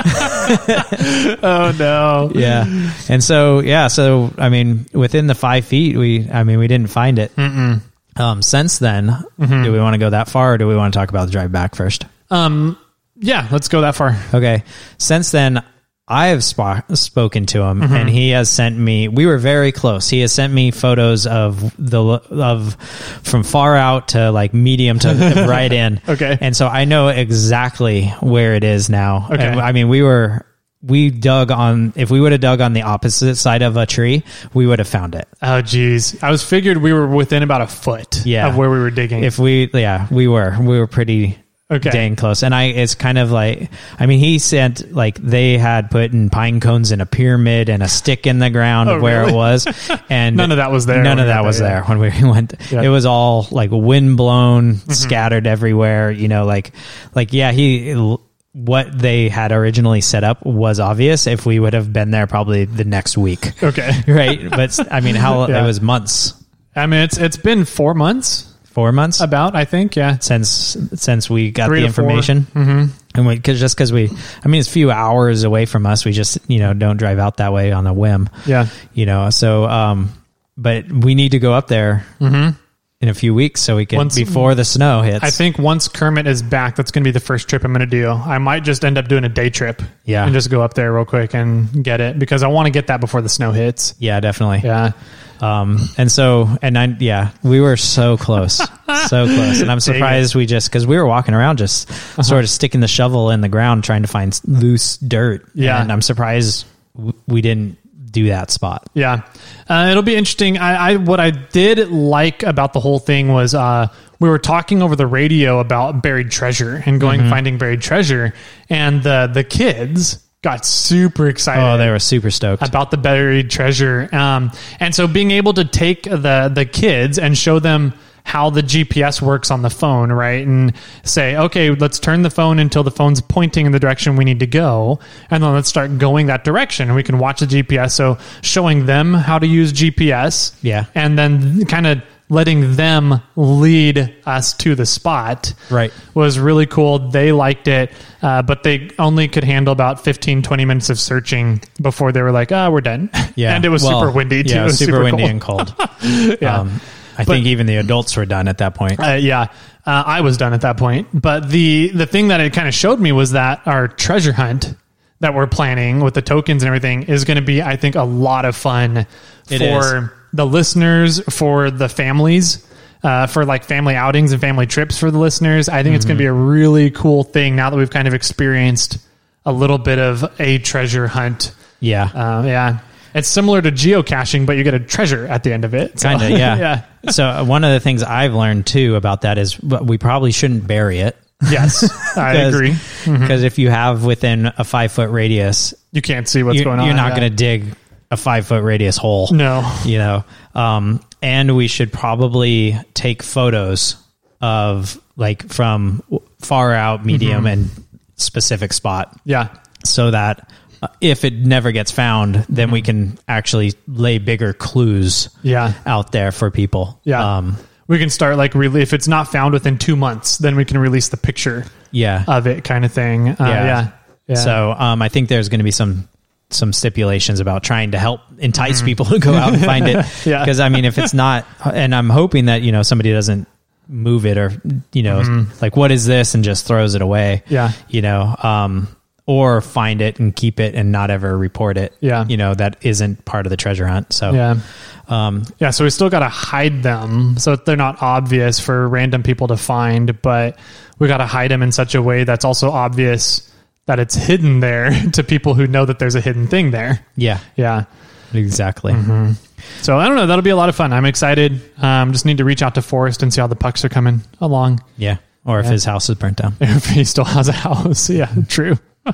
Oh no. Yeah. And so, yeah. So, I mean, within the five feet, we, I mean, we didn't find it. Mm-mm. Um, since then, mm-hmm. do we want to go that far, or do we want to talk about the drive back first? Um, yeah, let's go that far. Okay. Since then, I have sp- spoken to him, mm-hmm. and he has sent me, we were very close. He has sent me photos of the, of from far out to like medium to right in. Okay. And so I know exactly where it is now. Okay. And, I mean, we were, we dug on, if we would have dug on the opposite side of a tree, we would have found it. Oh, geez. I was figured we were within about a foot yeah. of where we were digging. If we, yeah, we were, we were pretty okay. dang close. And I, it's kind of like, I mean, he sent like they had put in pine cones in a pyramid and a stick in the ground oh, of where really? it was. And none of that was there. None of that was there, there when we went. Yeah. It was all like wind blown, mm-hmm. scattered everywhere, you know, like, like, yeah, he, what they had originally set up was obvious if we would have been there probably the next week. Okay. Right. But I mean, how yeah. it was months. I mean, it's, it's been four months. Four months about, I think. Yeah. Since, since we got Three the information. Mm-hmm. And we, cause just cause we, I mean, it's a few hours away from us. We just, you know, don't drive out that way on a whim. Yeah. You know, so, um, but we need to go up there. Mm-hmm. In a few weeks, so we can once, before the snow hits. I think once Kermit is back, that's going to be the first trip I'm going to do. I might just end up doing a day trip, yeah, and just go up there real quick and get it because I want to get that before the snow hits. Yeah, definitely. Yeah, um, and so and I yeah, we were so close, so close, and I'm surprised we just because we were walking around just uh-huh. sort of sticking the shovel in the ground trying to find loose dirt. Yeah, and I'm surprised w- we didn't do that spot. Yeah. Uh, it'll be interesting. I, I, what I did like about the whole thing was, uh, we were talking over the radio about buried treasure and going mm-hmm. finding buried treasure, and the, the kids got super excited. Oh, they were super stoked about the buried treasure. Um, and so being able to take the the kids and show them how the G P S works on the phone, right? And say, okay, let's turn the phone until the phone's pointing in the direction we need to go. And then let's start going that direction. And we can watch the G P S. So showing them how to use G P S. Yeah. And then kind of letting them lead us to the spot. Right. Was really cool. They liked it. Uh, but they only could handle about fifteen, twenty minutes of searching before they were like, ah, oh, we're done. Yeah. And it was well, super windy too. Yeah, it was super, super windy cold. and cold. yeah. Um, I But- think even the adults were done at that point. Uh, yeah, uh, I was done at that point. But the the thing that it kind of showed me was that our treasure hunt that we're planning with the tokens and everything is going to be, I think, a lot of fun It for is. the listeners, for the families, uh, for like family outings and family trips for the listeners. I think mm-hmm. it's going to be a really cool thing now that we've kind of experienced a little bit of a treasure hunt. Yeah. Uh, yeah. It's similar to geocaching, but you get a treasure at the end of it. So, kind of, yeah. yeah. So uh, one of the things I've learned too about that is we probably shouldn't bury it. Yes, I agree. Because Mm-hmm. if you have within a five foot radius, You can't see what's you, going on. you're not yeah. going to dig a five foot radius hole. No. You know, um, and we should probably take photos of like from far out, medium, Mm-hmm. and specific spot. Yeah. So that uh, if it never gets found, then we can actually lay bigger clues Yeah. out there for people. Yeah. Um, We can start like really, if it's not found within two months, then we can release the picture yeah. of it kind of thing. Uh, Yeah. yeah. yeah. So um, I think there's going to be some some stipulations about trying to help entice mm-hmm. people to go out and find it. Yeah. Because I mean, if it's not, and I'm hoping that, you know, somebody doesn't move it or, you know, mm-hmm. like, what is this? And just throws it away. Yeah. You know, um, or find it and keep it and not ever report it. Yeah. You know, that isn't part of the treasure hunt. So, yeah. Um, yeah. So we still got to hide them so they're not obvious for random people to find, but we got to hide them in such a way that's also obvious that it's hidden there to people who know that there's a hidden thing there. yeah, Yeah. exactly. Mm-hmm. So I don't know. That'll be a lot of fun. I'm excited. Um, just need to reach out to Forrest and see how the pucks are coming along. Yeah. Or if Yeah. his house is burnt down. If he still has a house. Yeah, true.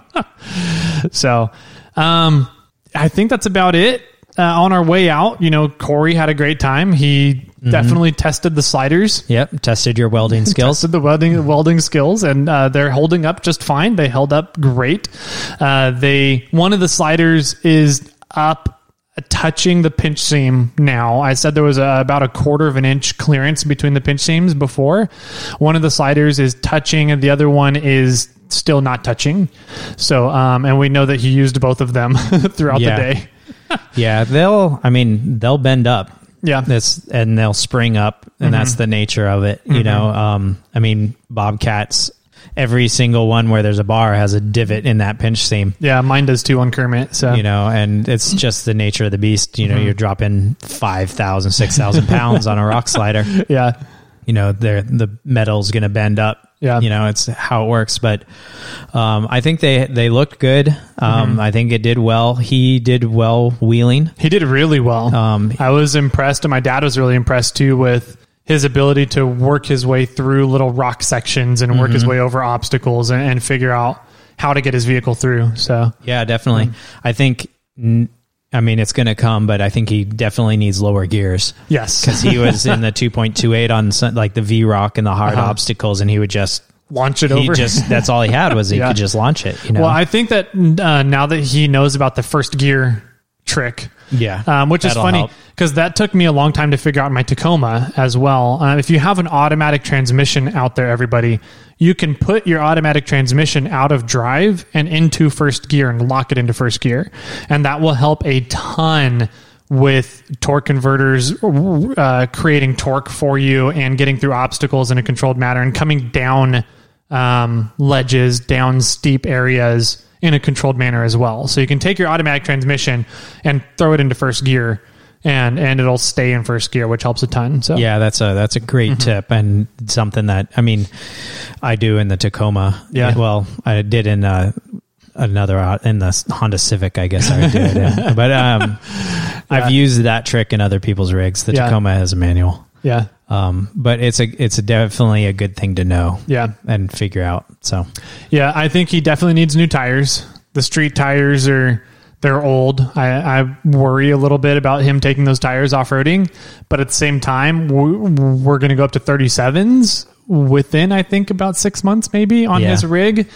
So, um, I think that's about it. Uh, on our way out, you know, Corey had a great time. He mm-hmm. definitely tested the sliders. Yep. Tested your welding skills. Tested the welding welding skills, and uh, they're holding up just fine. They held up great. Uh, they one of the sliders is up, touching the pinch seam now. I said there was a, about a quarter of an inch clearance between the pinch seams before. One of the sliders is touching, and the other one is still not touching. So, um, and we know that he used both of them throughout Yeah. the day. Yeah, they'll, I mean, they'll bend up. Yeah. That's, and they'll spring up, and mm-hmm. that's the nature of it. You mm-hmm. know, um, I mean, Bobcats, every single one where there's a bar has a divot in that pinch seam. Yeah, mine does too on Kermit. So, you know, and it's just the nature of the beast. You know, mm-hmm. you're dropping five thousand, six thousand pounds on a rock slider. Yeah. You know, they're, the metal's going to bend up. Yeah. You know, it's how it works. But um, I think they, they looked good. Um, mm-hmm. I think it did well. He did well wheeling. He did really well. Um, I was impressed, and my dad was really impressed too with his ability to work his way through little rock sections and work mm-hmm. his way over obstacles and, and figure out how to get his vehicle through. So yeah, definitely. Mm-hmm. I think... I mean, it's going to come, but I think he definitely needs lower gears. Yes. Because he was in the two point two eight on some, like the V-Rock and the hard uh-huh. obstacles, and he would just... launch it he over. Just, that's all he had was he yeah. could just launch it. You know? Well, I think that uh, now that he knows about the first gear trick... Yeah, um, which is funny because that took me a long time to figure out in my Tacoma as well. Uh, if you have an automatic transmission out there, everybody, you can put your automatic transmission out of drive and into first gear and lock it into first gear. And that will help a ton with torque converters, uh, creating torque for you and getting through obstacles in a controlled manner and coming down um, ledges, down steep areas in a controlled manner as well. So you can take your automatic transmission and throw it into first gear and, and it'll stay in first gear, which helps a ton. So yeah, that's a, that's a great mm-hmm. tip and something that, I mean, I do in the Tacoma. Yeah. Well, I did in uh, another, in the Honda Civic, I guess I would do it in. But um, yeah. I've used that trick in other people's rigs. The yeah. Tacoma has a manual. Yeah. Um, but it's a, it's a definitely a good thing to know. Yeah. And figure out. So, yeah, I think he definitely needs new tires. The street tires are they're old. I, I worry a little bit about him taking those tires off-roading, but at the same time, we're, we're going to go up to thirty-sevens within, I think, about six months maybe on Yeah. his rig.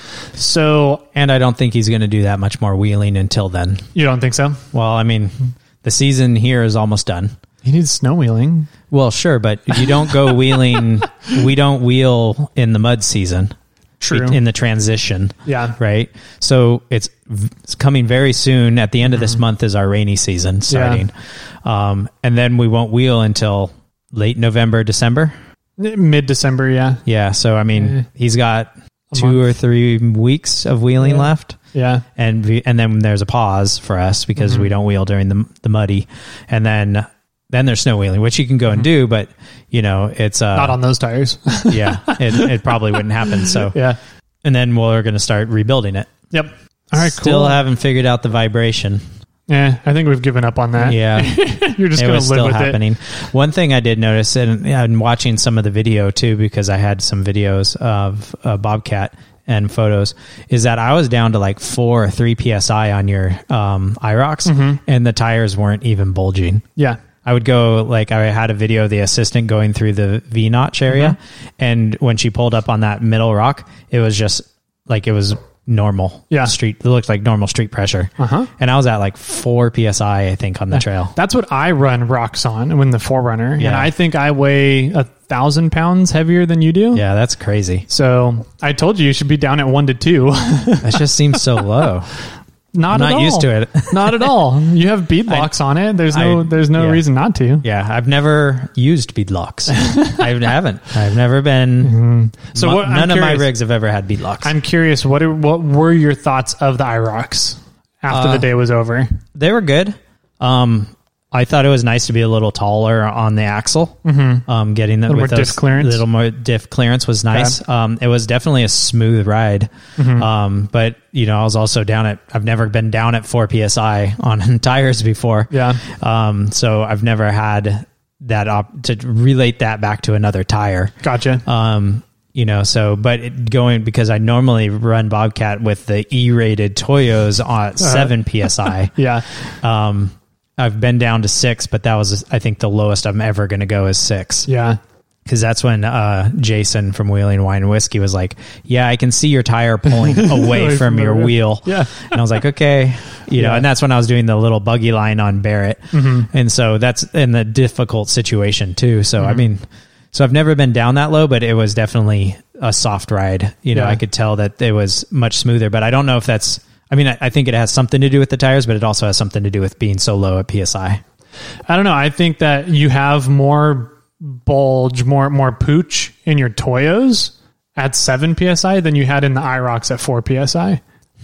So, And I don't think he's going to do that much more wheeling until then. you don't think so? Well, I mean, the season here is almost done. He needs snow wheeling. Well, sure, but you don't go wheeling. We don't wheel in the mud season. True. In the transition. Yeah. Right. So it's, it's coming very soon. At the end of this month is our rainy season starting. Yeah. Um, and then we won't wheel until late November, December. Mid-December, yeah. Yeah. So, I mean, Eh. he's got A two month. or three weeks of wheeling Yeah. left. Yeah. And we, and then there's a pause for us because Mm-hmm. we don't wheel during the the muddy, and then then there's snow wheeling, which you can go and do, but you know it's uh, Not on those tires. yeah, it, it probably wouldn't happen. So Yeah. and then we're going to start rebuilding it. Yep. All right, Still cool. haven't figured out the vibration. Yeah, I think we've given up on that. Yeah, You're just it going was to live still with happening. One thing I did notice, and I'm watching some of the video too, because I had some videos of uh, Bobcat and photos, is that I was down to like four or three P S I on your um, I ROX, Mm-hmm. and the tires weren't even bulging. it. Yeah. I would go, like, I had a video of the assistant going through the V-notch area, Mm-hmm. and when she pulled up on that middle rock, it was just like it was normal Yeah. street. It looked like normal street pressure. Uh-huh. And I was at like four P S I, I think, on the trail. That's what I run rocks on when the Forerunner, and Yeah. I think I weigh a thousand pounds heavier than you do. Yeah, that's crazy. So I told you you should be down at one to two. That just seems so low. Not I'm at not all. used to it. Not at all. You have bead locks on it. There's no. I- there's no yeah. reason not to. Yeah, I've never used bead locks. I haven't. I've never been. So mo- what- I'm none of my curious. rigs have ever had bead locks. I'm curious. What are, what were your thoughts of the I ROX after Uh, the day was over? They were good. Um, I thought it was nice to be a little taller on the axle. Mm-hmm. Um, getting that Little with more those diff clearance. little more diff clearance was nice. Um, it was definitely a smooth ride. Mm-hmm. Um, but you know, I was also down at. I've never been down at four P S I on tires before. Yeah. Um, so I've never had that op- to relate that back to another tire. Gotcha. Um, you know, so, but it going, because I normally run Bobcat with the E-rated Toyos on seven P S I. yeah. Um, I've been down to six, but that was, I think, the lowest I'm ever going to go is six. Yeah. Because that's when uh, Jason from Wheeling Wine and Whiskey was like, yeah, I can see your tire pulling away Away from from the your rim. wheel. Yeah. And I was like, okay. You know, Yeah. and that's when I was doing the little buggy line on Barrett. Mm-hmm. And so that's in the difficult situation too. So, I mean, so I've never been down that low, but it was definitely a soft ride. You know, Yeah. I could tell that it was much smoother, but I don't know if that's, I mean, I, I think it has something to do with the tires, but it also has something to do with being so low at P S I. I don't know. I think that you have more bulge, more more pooch in your Toyos at seven P S I than you had in the I ROX at four P S I.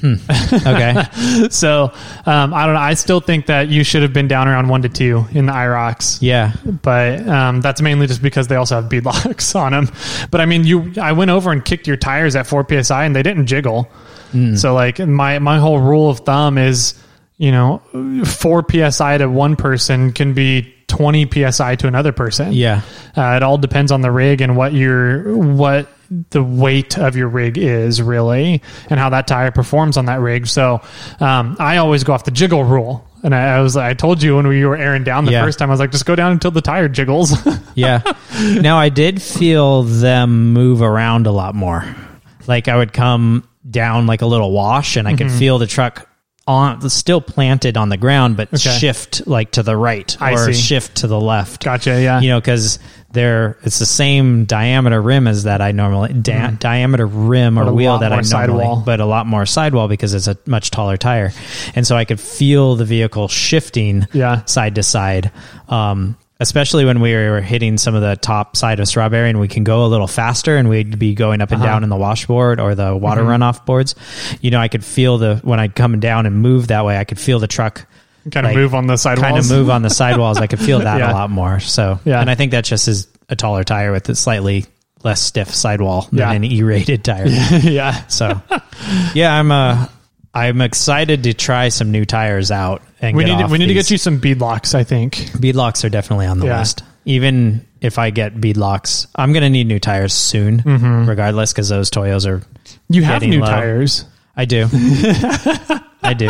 Okay. So um, I don't know. I still think that you should have been down around one to two in the I ROX. Yeah. But um, that's mainly just because they also have bead locks on them. But I mean, you, I went over and kicked your tires at four P S I and they didn't jiggle. Mm. So like my, my whole rule of thumb is, you know, four P S I to one person can be twenty P S I to another person. Yeah. Uh, it all depends on the rig and what your, what the weight of your rig is really, and how that tire performs on that rig. So um, I always go off the jiggle rule. And I, I was, I told you when we were airing down the Yeah. first time, I was like, just go down until the tire jiggles. Yeah. Now I did feel them move around a lot more. Like I would come down like a little wash and I could feel the truck on still planted on the ground, but Okay. shift like to the right I or see. shift to the left. Gotcha. Yeah. You know, because they're it's the same diameter rim as that I normally da- diameter rim But or a wheel lot that I more normally, sidewall. but a lot more sidewall because it's a much taller tire, and so I could feel the vehicle shifting Yeah. side to side. Um, especially when we were hitting some of the top side of Strawberry and we can go a little faster and we'd be going up and Uh-huh. down in the washboard or the water Mm-hmm. runoff boards. You know, I could feel the, when I'd come down and move that way, I could feel the truck kind of like, move on the sidewalls. kind of move on the sidewalls. I could feel that Yeah. a lot more. So, Yeah. and I think that just is a taller tire with a slightly less stiff sidewall than Yeah. an E-rated tire. yeah. So, yeah, I'm, uh, I'm excited to try some new tires out and We get need to, off we need to these. get you some bead locks, I think. Bead locks are definitely on the Yeah. list. Even if I get bead locks, I'm going to need new tires soon, Mm-hmm. regardless, because those Toyos are. You have Getting new low. tires. I do. I do.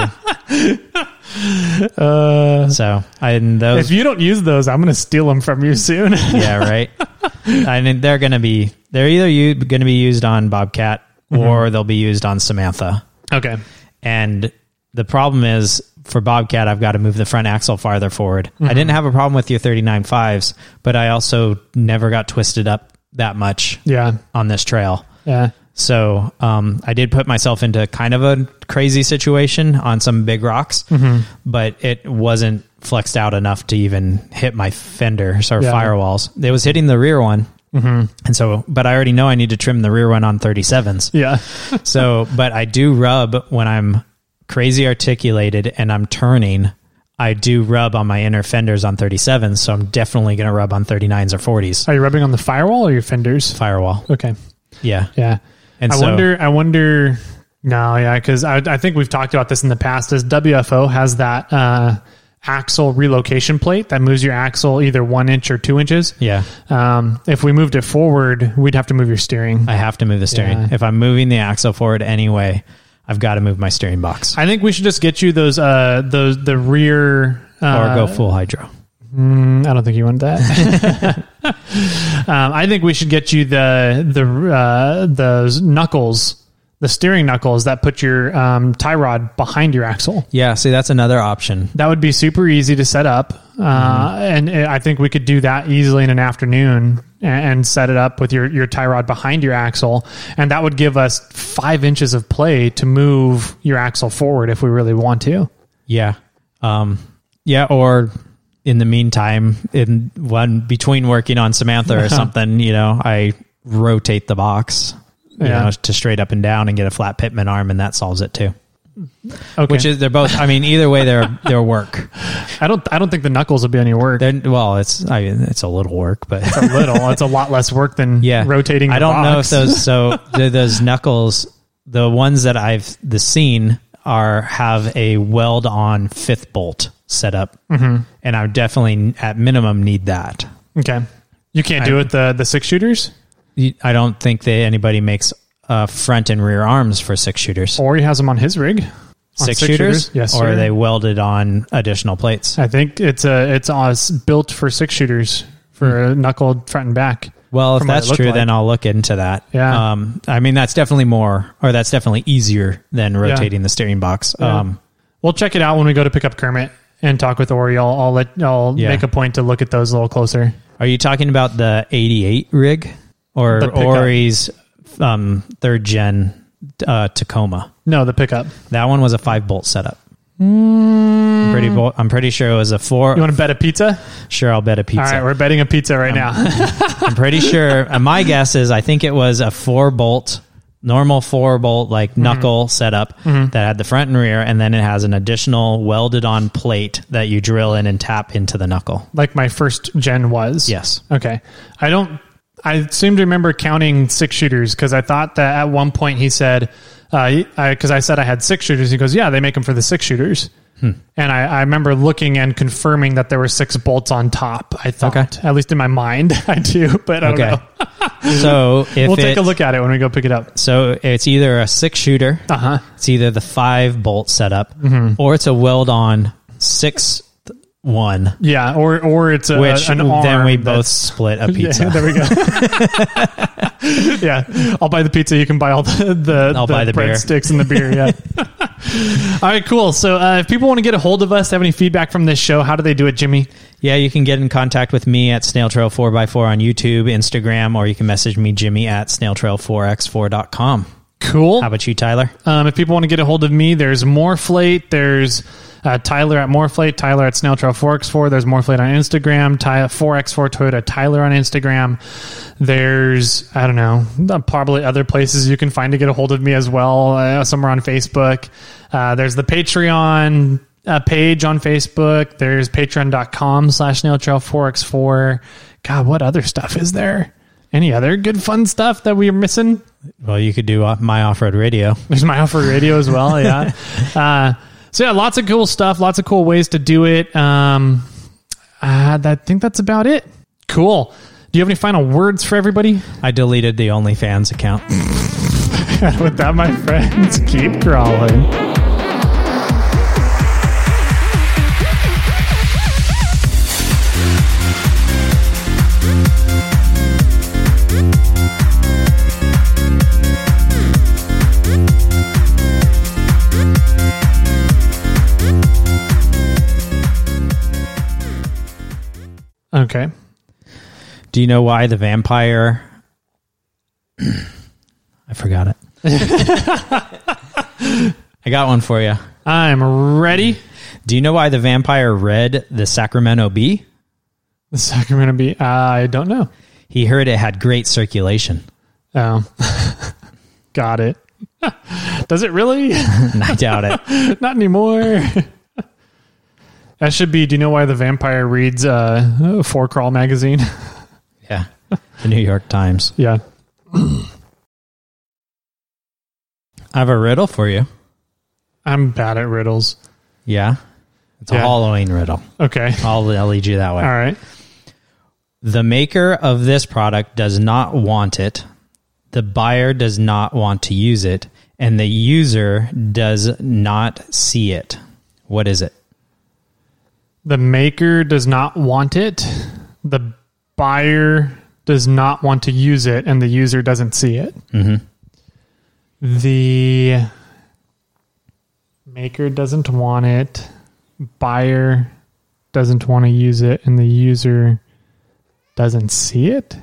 Uh, so I and those. If you don't use those, I'm going to steal them from you soon. Yeah, right. I mean, they're going to be they're either going to be used on Bobcat mm-hmm. or they'll be used on Samantha. Okay. And the problem is for Bobcat, I've got to move the front axle farther forward. Mm-hmm. I didn't have a problem with your thirty-nine fives, but I also never got twisted up that much. Yeah. On this trail. Yeah. So um, I did put myself into kind of a crazy situation on some big rocks, mm-hmm. but it wasn't flexed out enough to even hit my fenders or yeah. firewalls. It was hitting the rear one. Mm-hmm. And so, but I already know I need to trim the rear one on thirty-sevens. Yeah. So, but I do rub when I'm crazy articulated and I'm turning. I do rub on my inner fenders on thirty-sevens. So I'm definitely going to rub on thirty-nines or forties. Are you rubbing on the firewall or your fenders? Firewall. Okay. Yeah. Yeah. And I so, wonder, I wonder, no, yeah, because I, I think we've talked about this in the past, is W F O has that uh, axle relocation plate that moves your axle either one inch or two inches. Yeah. Um, if we moved it forward, we'd have to move your steering. I have to move the steering. Yeah. If I'm moving the axle forward anyway, I've got to move my steering box. I think we should just get you those, uh, those, the rear. Uh, or go full hydro. Mm, I don't think you want that. um, I think we should get you the the uh, those knuckles, the steering knuckles that put your um, tie rod behind your axle. Yeah, see, that's another option. That would be super easy to set up, uh, mm-hmm. and I think we could do that easily in an afternoon and, and set it up with your your tie rod behind your axle, and that would give us five inches of play to move your axle forward if we really want to. Yeah, um, yeah, or. In the meantime, in one between working on Samantha or something, you know, I rotate the box, you yeah. know, to straight up and down and get a flat pitman arm, and that solves it too. Okay. Which is they're both. I mean, either way, they're they're work. I don't. I don't think the knuckles will be any work. They're, well, it's. I mean, it's a little work, but it's a little. It's a lot less work than yeah. rotating. The I don't box. know if those. So the, those knuckles, the ones that I've the seen are have a weld on fifth bolt set up, mm-hmm. and I definitely at minimum need that. Okay, you can't do I, it the the six shooters. I don't think that anybody makes uh, front and rear arms for six shooters, or he has them on his rig. On six, six shooters? shooters, yes, or sir. are they welded on additional plates? I think it's a it's uh, built for six shooters for mm-hmm. a knuckled front and back. Well, if that's true, like. then I'll look into that. Yeah, um, I mean that's definitely more, or that's definitely easier than rotating yeah. the steering box. Yeah. Um, we'll check it out when we go to pick up Kermit. And talk with Ori. I'll, I'll let I'll yeah. make a point to look at those a little closer. Are you talking about the eighty-eight rig or Ori's um, third gen uh, Tacoma? No, the pickup. That one was a five bolt setup. Mm. I'm pretty. Bo- I'm pretty sure it was a four. You want to bet a pizza? Sure, I'll bet a pizza. All right, we're betting a pizza right I'm, now. I'm pretty sure. Uh, my guess is I think it was a four bolt. Normal four bolt like mm-hmm. knuckle setup mm-hmm. that had the front and rear, and then it has an additional welded on plate that you drill in and tap into the knuckle. Like my first gen was? Yes. Okay. I don't, I seem to remember counting six shooters because I thought that at one point he said, because uh, I, I said I had six shooters. He goes, yeah, they make them for the six shooters. Hmm. And I, I remember looking and confirming that there were six bolts on top. I thought, okay. at least in my mind, I do, but I don't okay. know. So if we'll take a look at it when we go pick it up. So it's either a six shooter, uh-huh. it's either the five bolt setup, mm-hmm. or it's a weld on six one. Yeah, or or it's a, which an arm. Then we both split a pizza. Yeah, there we go. Yeah, I'll buy the pizza. You can buy all the the, I'll the buy the breadsticks and the beer. Yeah. All right, cool. So uh, if people want to get a hold of us, have any feedback from this show, how do they do it, Jimmy? Yeah, you can get in contact with me at Snail Trail four by four on YouTube, Instagram, or you can message me, Jimmy, at snail trail four x four dot com. Cool. How about you, Tyler? Um, if people want to get a hold of me, there's Moreflate. There's uh, Tyler at Moreflate, Tyler at Snail Trail four by four. There's Moreflate on Instagram, Ty- four by four Toyota Tyler on Instagram. There's, I don't know, probably other places you can find to get a hold of me as well, uh, somewhere on Facebook. Uh, there's the Patreon uh, page on Facebook. There's patreon.com slash Snail Trail four by four. God, what other stuff is there? Any other good fun stuff that we are missing? Well, you could do My Off-Road Radio. There's My Off-Road Radio as well, yeah. uh, so yeah, lots of cool stuff, lots of cool ways to do it. Um, uh, I think that's about it. Cool. Do you have any final words for everybody? I deleted the OnlyFans account. And with that, my friends, keep crawling. Okay. Do you know why the vampire... I forgot it. I got one for you. I'm ready. Do you know why the vampire read the Sacramento Bee? The Sacramento Bee? I don't know. He heard it had great circulation. Oh. Got it. Does it really? I doubt it. Not anymore. That should be, do you know why the vampire reads uh, Four Crawl magazine? Yeah. The New York Times. Yeah. I have a riddle for you. I'm bad at riddles. Yeah? It's a Yeah. Halloween riddle. Okay. I'll, I'll lead you that way. All right. The maker of this product does not want it. The buyer does not want to use it. And the user does not see it. What is it? The maker does not want it. The buyer does not want to use it, and the user doesn't see it. Mm-hmm. The maker doesn't want it. Buyer doesn't want to use it, and the user doesn't see it.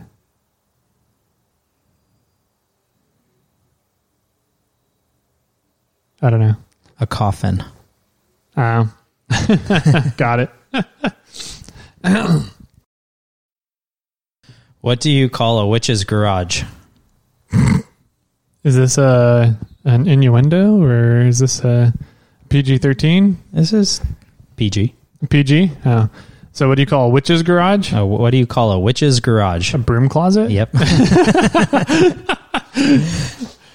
I don't know. A coffin. Uh, got it. What do you call a witch's garage? Is this a an innuendo or is this a P G thirteen? This is P G. P G? Oh. So what do you call a witch's garage? Oh, what do you call a witch's garage? A broom closet? Yep.